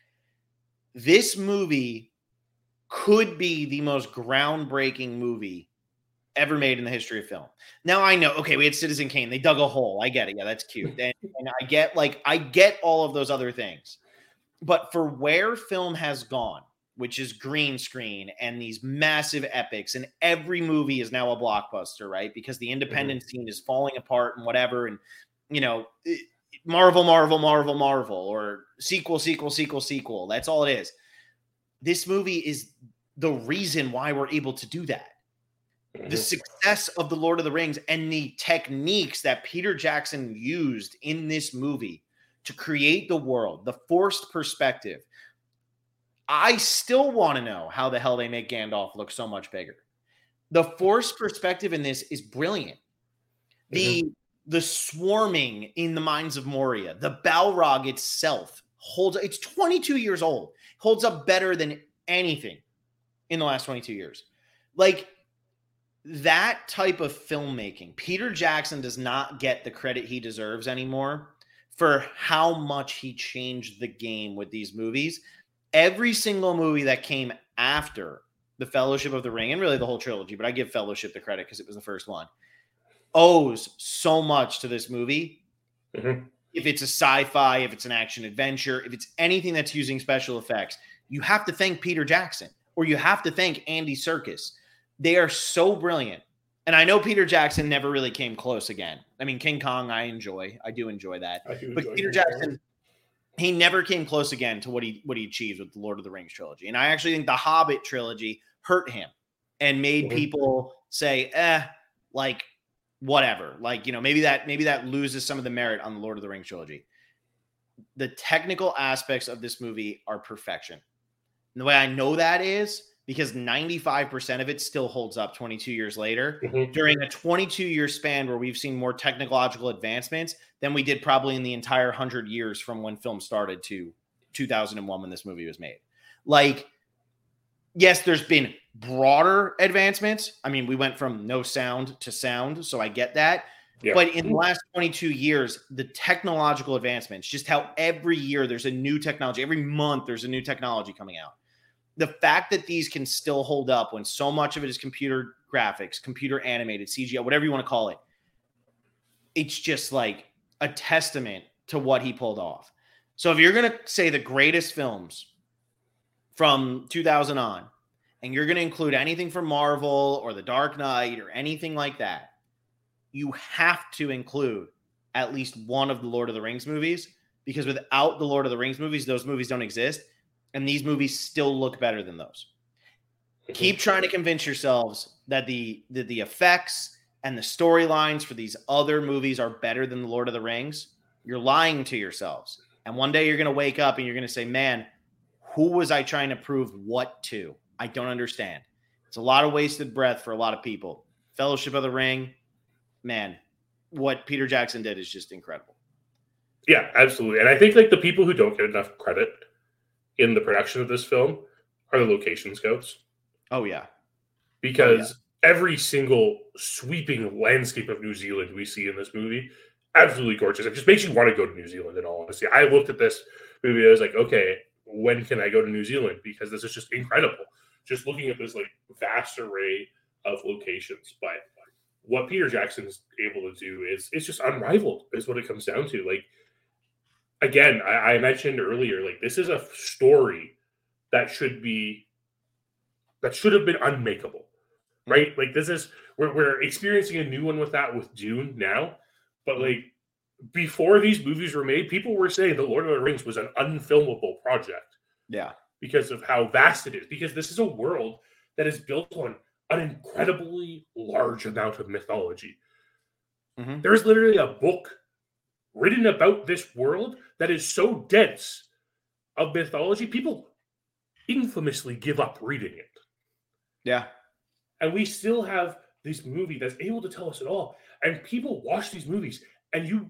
This movie could be the most groundbreaking movie ever made in the history of film. Now, I know, okay, we had Citizen Kane. They dug a hole. I get it. Yeah, that's cute. And, and I get, like, I get all of those other things. But for where film has gone, which is green screen and these massive epics, and every movie is now a blockbuster, right? Because the independent mm-hmm. scene is falling apart and whatever. And, you know, Marvel, Marvel, Marvel, Marvel, or sequel, sequel, sequel, sequel. That's all it is. This movie is the reason why we're able to do that. Mm-hmm. The success of The Lord of the Rings and the techniques that Peter Jackson used in this movie to create the world, the forced perspective. I still want to know how the hell they make Gandalf look so much bigger. The forced perspective in this is brilliant. The, mm-hmm. the swarming in the Mines of Moria, the Balrog itself holds, it's twenty-two years old, holds up better than anything in the last twenty-two years. Like that type of filmmaking, Peter Jackson does not get the credit he deserves anymore for how much he changed the game with these movies. Every single movie that came after The Fellowship of the Ring, and really the whole trilogy, but I give Fellowship the credit because it was the first one, owes so much to this movie. Mm-hmm. If it's a sci-fi, if it's an action adventure, if it's anything that's using special effects, you have to thank Peter Jackson or you have to thank Andy Serkis. They are so brilliant. And I know Peter Jackson never really came close again. I mean, King Kong, I enjoy. I do enjoy that. Do but enjoy Peter Jackson... Kong. He never came close again to what he what he achieved with the Lord of the Rings trilogy. And I actually think the Hobbit trilogy hurt him and made mm-hmm. people say, eh, like, whatever. Like, you know, maybe that maybe that loses some of the merit on the Lord of the Rings trilogy. The technical aspects of this movie are perfection. And the way I know that is because ninety-five percent of it still holds up twenty-two years later. Mm-hmm. During a twenty-two year span where we've seen more technological advancements than we did probably in the entire one hundred years from when film started to two thousand one when this movie was made. Like, yes, there's been broader advancements. I mean, we went from no sound to sound, so I get that. Yeah. But in the last twenty-two years, the technological advancements, just how every year there's a new technology, every month there's a new technology coming out. The fact that these can still hold up when so much of it is computer graphics, computer animated, C G I, whatever you want to call it, it's just like a testament to what he pulled off. So if you're going to say the greatest films from two thousand on, and you're going to include anything from Marvel or The Dark Knight or anything like that, you have to include at least one of the Lord of the Rings movies, because without the Lord of the Rings movies, those movies don't exist. And these movies still look better than those. Keep trying to convince yourselves that the, the, the effects and the storylines for these other movies are better than The Lord of the Rings. You're lying to yourselves. And one day you're going to wake up and you're going to say, man, who was I trying to prove what to? I don't understand. It's a lot of wasted breath for a lot of people. Fellowship of the Ring, man, what Peter Jackson did is just incredible. Yeah, absolutely. And I think like the people who don't get enough credit in the production of this film are the location scouts. Oh, yeah. Because oh, yeah. every single sweeping landscape of New Zealand we see in this movie, absolutely gorgeous. It just makes you want to go to New Zealand, in all honesty. I looked at this movie and I was like, okay, when can I go to New Zealand? Because this is just incredible. Just looking at this like vast array of locations. But what Peter Jackson's able to do is it's just unrivaled, is what it comes down to. Like, again, I, I mentioned earlier, like this is a story that should be that should have been unmakeable, right? Like this is we're we're experiencing a new one with that with Dune now, but like before these movies were made, people were saying the Lord of the Rings was an unfilmable project. Yeah, because of how vast it is. Because this is a world that is built on an incredibly large amount of mythology. Mm-hmm. There's literally a book written about this world that is so dense of mythology, people infamously give up reading it. Yeah. And we still have this movie that's able to tell us it all. And people watch these movies, and you,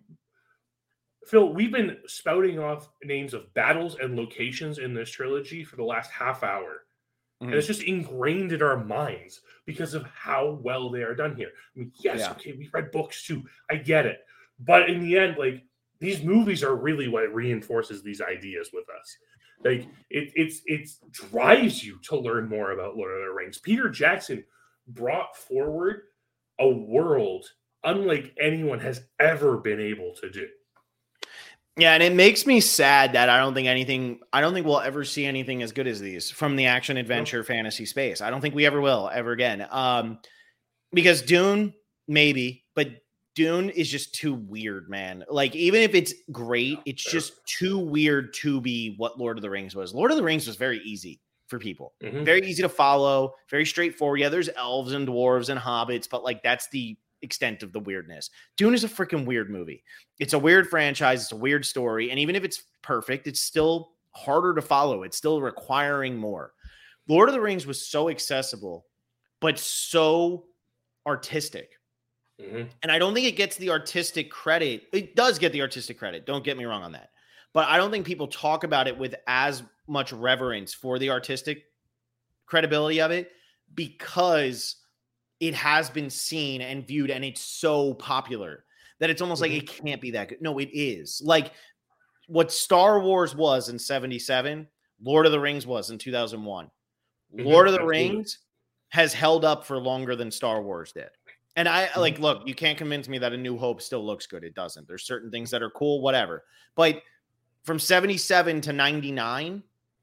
Phil, we've been spouting off names of battles and locations in this trilogy for the last half hour. Mm-hmm. And it's just ingrained in our minds because of how well they are done here. I mean, yes, yeah. okay, we've read books too. I get it. But in the end, like, these movies are really what reinforces these ideas with us. Like, it it's it drives you to learn more about Lord of the Rings. Peter Jackson brought forward a world unlike anyone has ever been able to do. Yeah, and it makes me sad that I don't think anything, I don't think we'll ever see anything as good as these from the action adventure nope. fantasy space. I don't think we ever will ever again. Um, because Dune, maybe, but Dune is just too weird, man. Like, even if it's great, it's just too weird to be what Lord of the Rings was. Lord of the Rings was very easy for people. Mm-hmm. Very easy to follow, very straightforward. Yeah, there's elves and dwarves and hobbits, but like that's the extent of the weirdness. Dune is a freaking weird movie. It's a weird franchise. It's a weird story. And even if it's perfect, it's still harder to follow. It's still requiring more. Lord of the Rings was so accessible, but so artistic. Mm-hmm. And I don't think it gets the artistic credit. It does get the artistic credit. Don't get me wrong on that. But I don't think people talk about it with as much reverence for the artistic credibility of it because it has been seen and viewed and it's so popular that it's almost mm-hmm. like it can't be that good. No, it is. Like what Star Wars was in seventy-seven, Lord of the Rings was in two thousand one. Mm-hmm. Lord of the Absolutely. Rings has held up for longer than Star Wars did. And I mm-hmm. like, look, you can't convince me that A New Hope still looks good. It doesn't. There's certain things that are cool, whatever. But from seventy-seven to ninety-nine,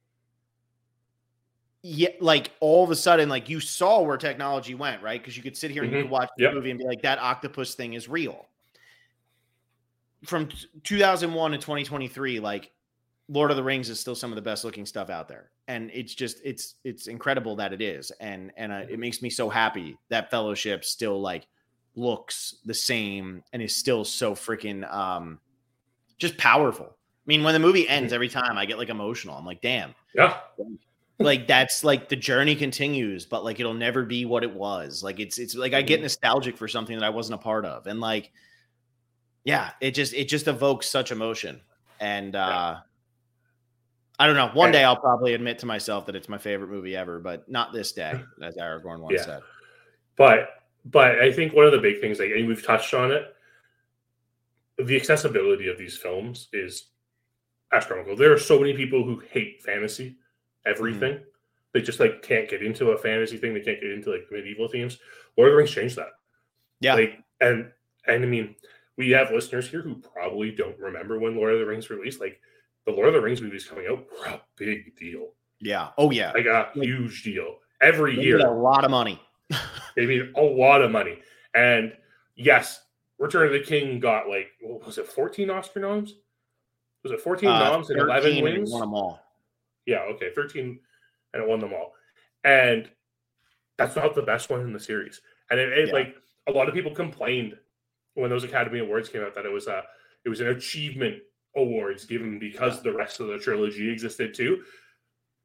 yeah, like all of a sudden, like you saw where technology went, right? Because you could sit here and mm-hmm. you could watch the yep. movie and be like, that octopus thing is real. From two thousand one to twenty twenty-three, like Lord of the Rings is still some of the best looking stuff out there. And it's just, it's, it's incredible that it is. And, and uh, it makes me so happy that Fellowship still like looks the same and is still so freaking um, just powerful. I mean, when the movie ends every time I get like emotional, I'm like, damn. Yeah. Like that's like the journey continues, but like it'll never be what it was. Like it's it's like I get nostalgic for something that I wasn't a part of, and like, yeah, it just it just evokes such emotion. And uh, yeah. I don't know. One and, day I'll probably admit to myself that it's my favorite movie ever, but not this day, as Aragorn once yeah. said. But but I think one of the big things, like, and we've touched on it, the accessibility of these films is astronomical. There are so many people who hate fantasy. Everything. Mm-hmm. They just like can't get into a fantasy thing. They can't get into like medieval themes. Lord of the Rings changed that. Yeah. Like, and and I mean, we have listeners here who probably don't remember when Lord of the Rings released. Like the Lord of the Rings movies coming out were a big deal. Yeah. Oh yeah. Like a like, huge deal. Every they year. Made a lot of money. They made a lot of money. And yes, Return of the King got like, what was it, fourteen Oscar noms? Was it fourteen uh, noms and eleven wins? Won them all. Yeah, okay, thirteen, and it won them all. And that's not the best one in the series. And it, it yeah. like a lot of people complained when those Academy Awards came out that it was a it was an achievement awards given because the rest of the trilogy existed too.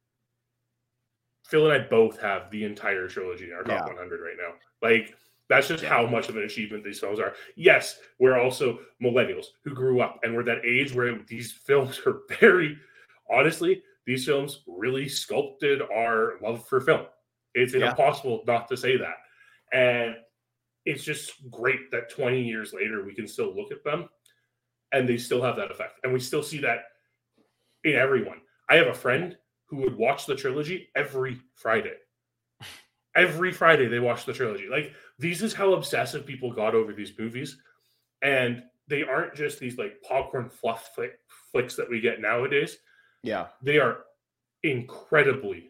Phil and I both have the entire trilogy in our top Yeah. one hundred right now. Like, that's just how much of an achievement these films are. Yes, we're also millennials who grew up and we're that age where these films are very, honestly, these films really sculpted our love for film. It's Yeah. impossible not to say that. And it's just great that twenty years later, we can still look at them and they still have that effect. And we still see that in everyone. I have a friend who would watch the trilogy every Friday. Every Friday they watch the trilogy. Like, these is how obsessive people got over these movies. And they aren't just these like popcorn fluff flick, flicks that we get nowadays. Yeah. They are incredibly,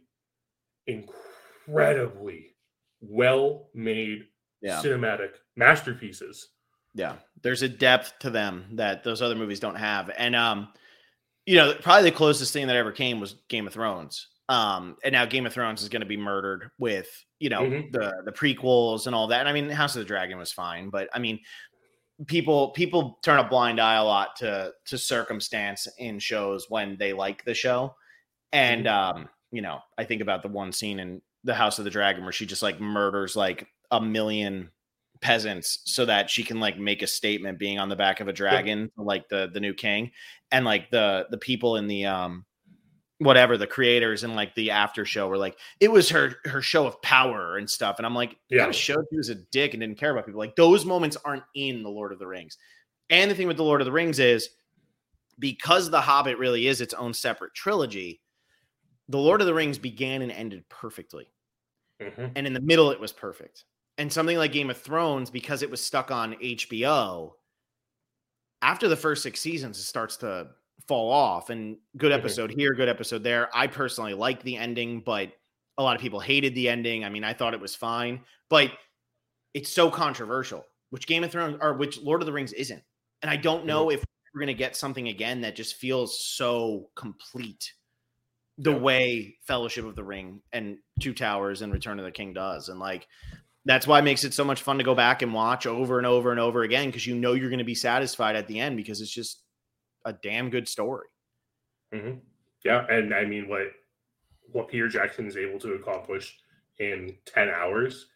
incredibly well-made Yeah. cinematic masterpieces. Yeah. There's a depth to them that those other movies don't have. And, um, you know, probably the closest thing that ever came was Game of Thrones. Um, and now Game of Thrones is going to be murdered with, you know, Mhm. the, the prequels and all that. And I mean, House of the Dragon was fine, but I mean, people, people turn a blind eye a lot to, to circumstance in shows when they like the show. And, Mhm. um, you know, I think about the one scene in the House of the Dragon where she just like murders like a million peasants so that she can like make a statement being on the back of a dragon, like the, the new king. And like the, the people in the, um, whatever, the creators and like the after show were like, it was her, her show of power and stuff. And I'm like, Yeah. kind of showed she was a dick and didn't care about people. Like, those moments aren't in the Lord of the Rings. And the thing with the Lord of the Rings is, because The Hobbit really is its own separate trilogy, the Lord of the Rings began and ended perfectly. Mhm. And in the middle, it was perfect. And something like Game of Thrones, because it was stuck on H B O, after the first six seasons, it starts to fall off. And good episode here, good episode there. I personally like the ending, but a lot of people hated the ending. I mean, I thought it was fine, but it's so controversial, which Game of Thrones or which Lord of the Rings isn't. And I don't know if we're going to get something again that just feels so complete the Yeah. way Fellowship of the Ring and Two Towers and Return of the King does. And like, that's why it makes it so much fun to go back and watch over and over and over again, because you know you're going to be satisfied at the end because it's just a damn good story. Mhm. Yeah, and I mean, what what Peter Jackson is able to accomplish in ten hours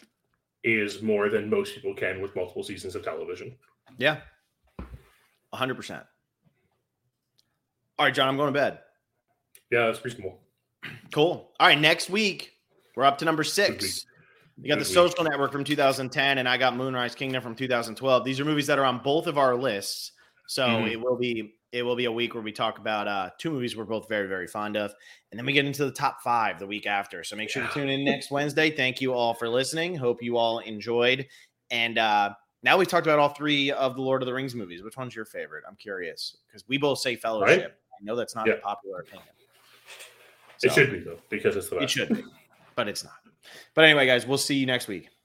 is more than most people can with multiple seasons of television. Yeah, one hundred percent. All right, John, I'm going to bed. Yeah, that's reasonable. Cool. All right, next week, we're up to number six. week. You got Good The week. Social Network from two thousand ten, and I got Moonrise Kingdom from two thousand twelve. These are movies that are on both of our lists. So Mhm. it will be it will be a week where we talk about uh, two movies we're both very, very fond of. And then we get into the top five the week after. So make sure Yeah. to tune in next Wednesday. Thank you all for listening. Hope you all enjoyed. And uh, now we've talked about all three of the Lord of the Rings movies. Which one's your favorite? I'm curious, because we both say Fellowship. Right? I know that's not Yeah. a popular opinion. It So, should be, though, because it's the It best. should be, but it's not. But anyway, guys, we'll see you next week.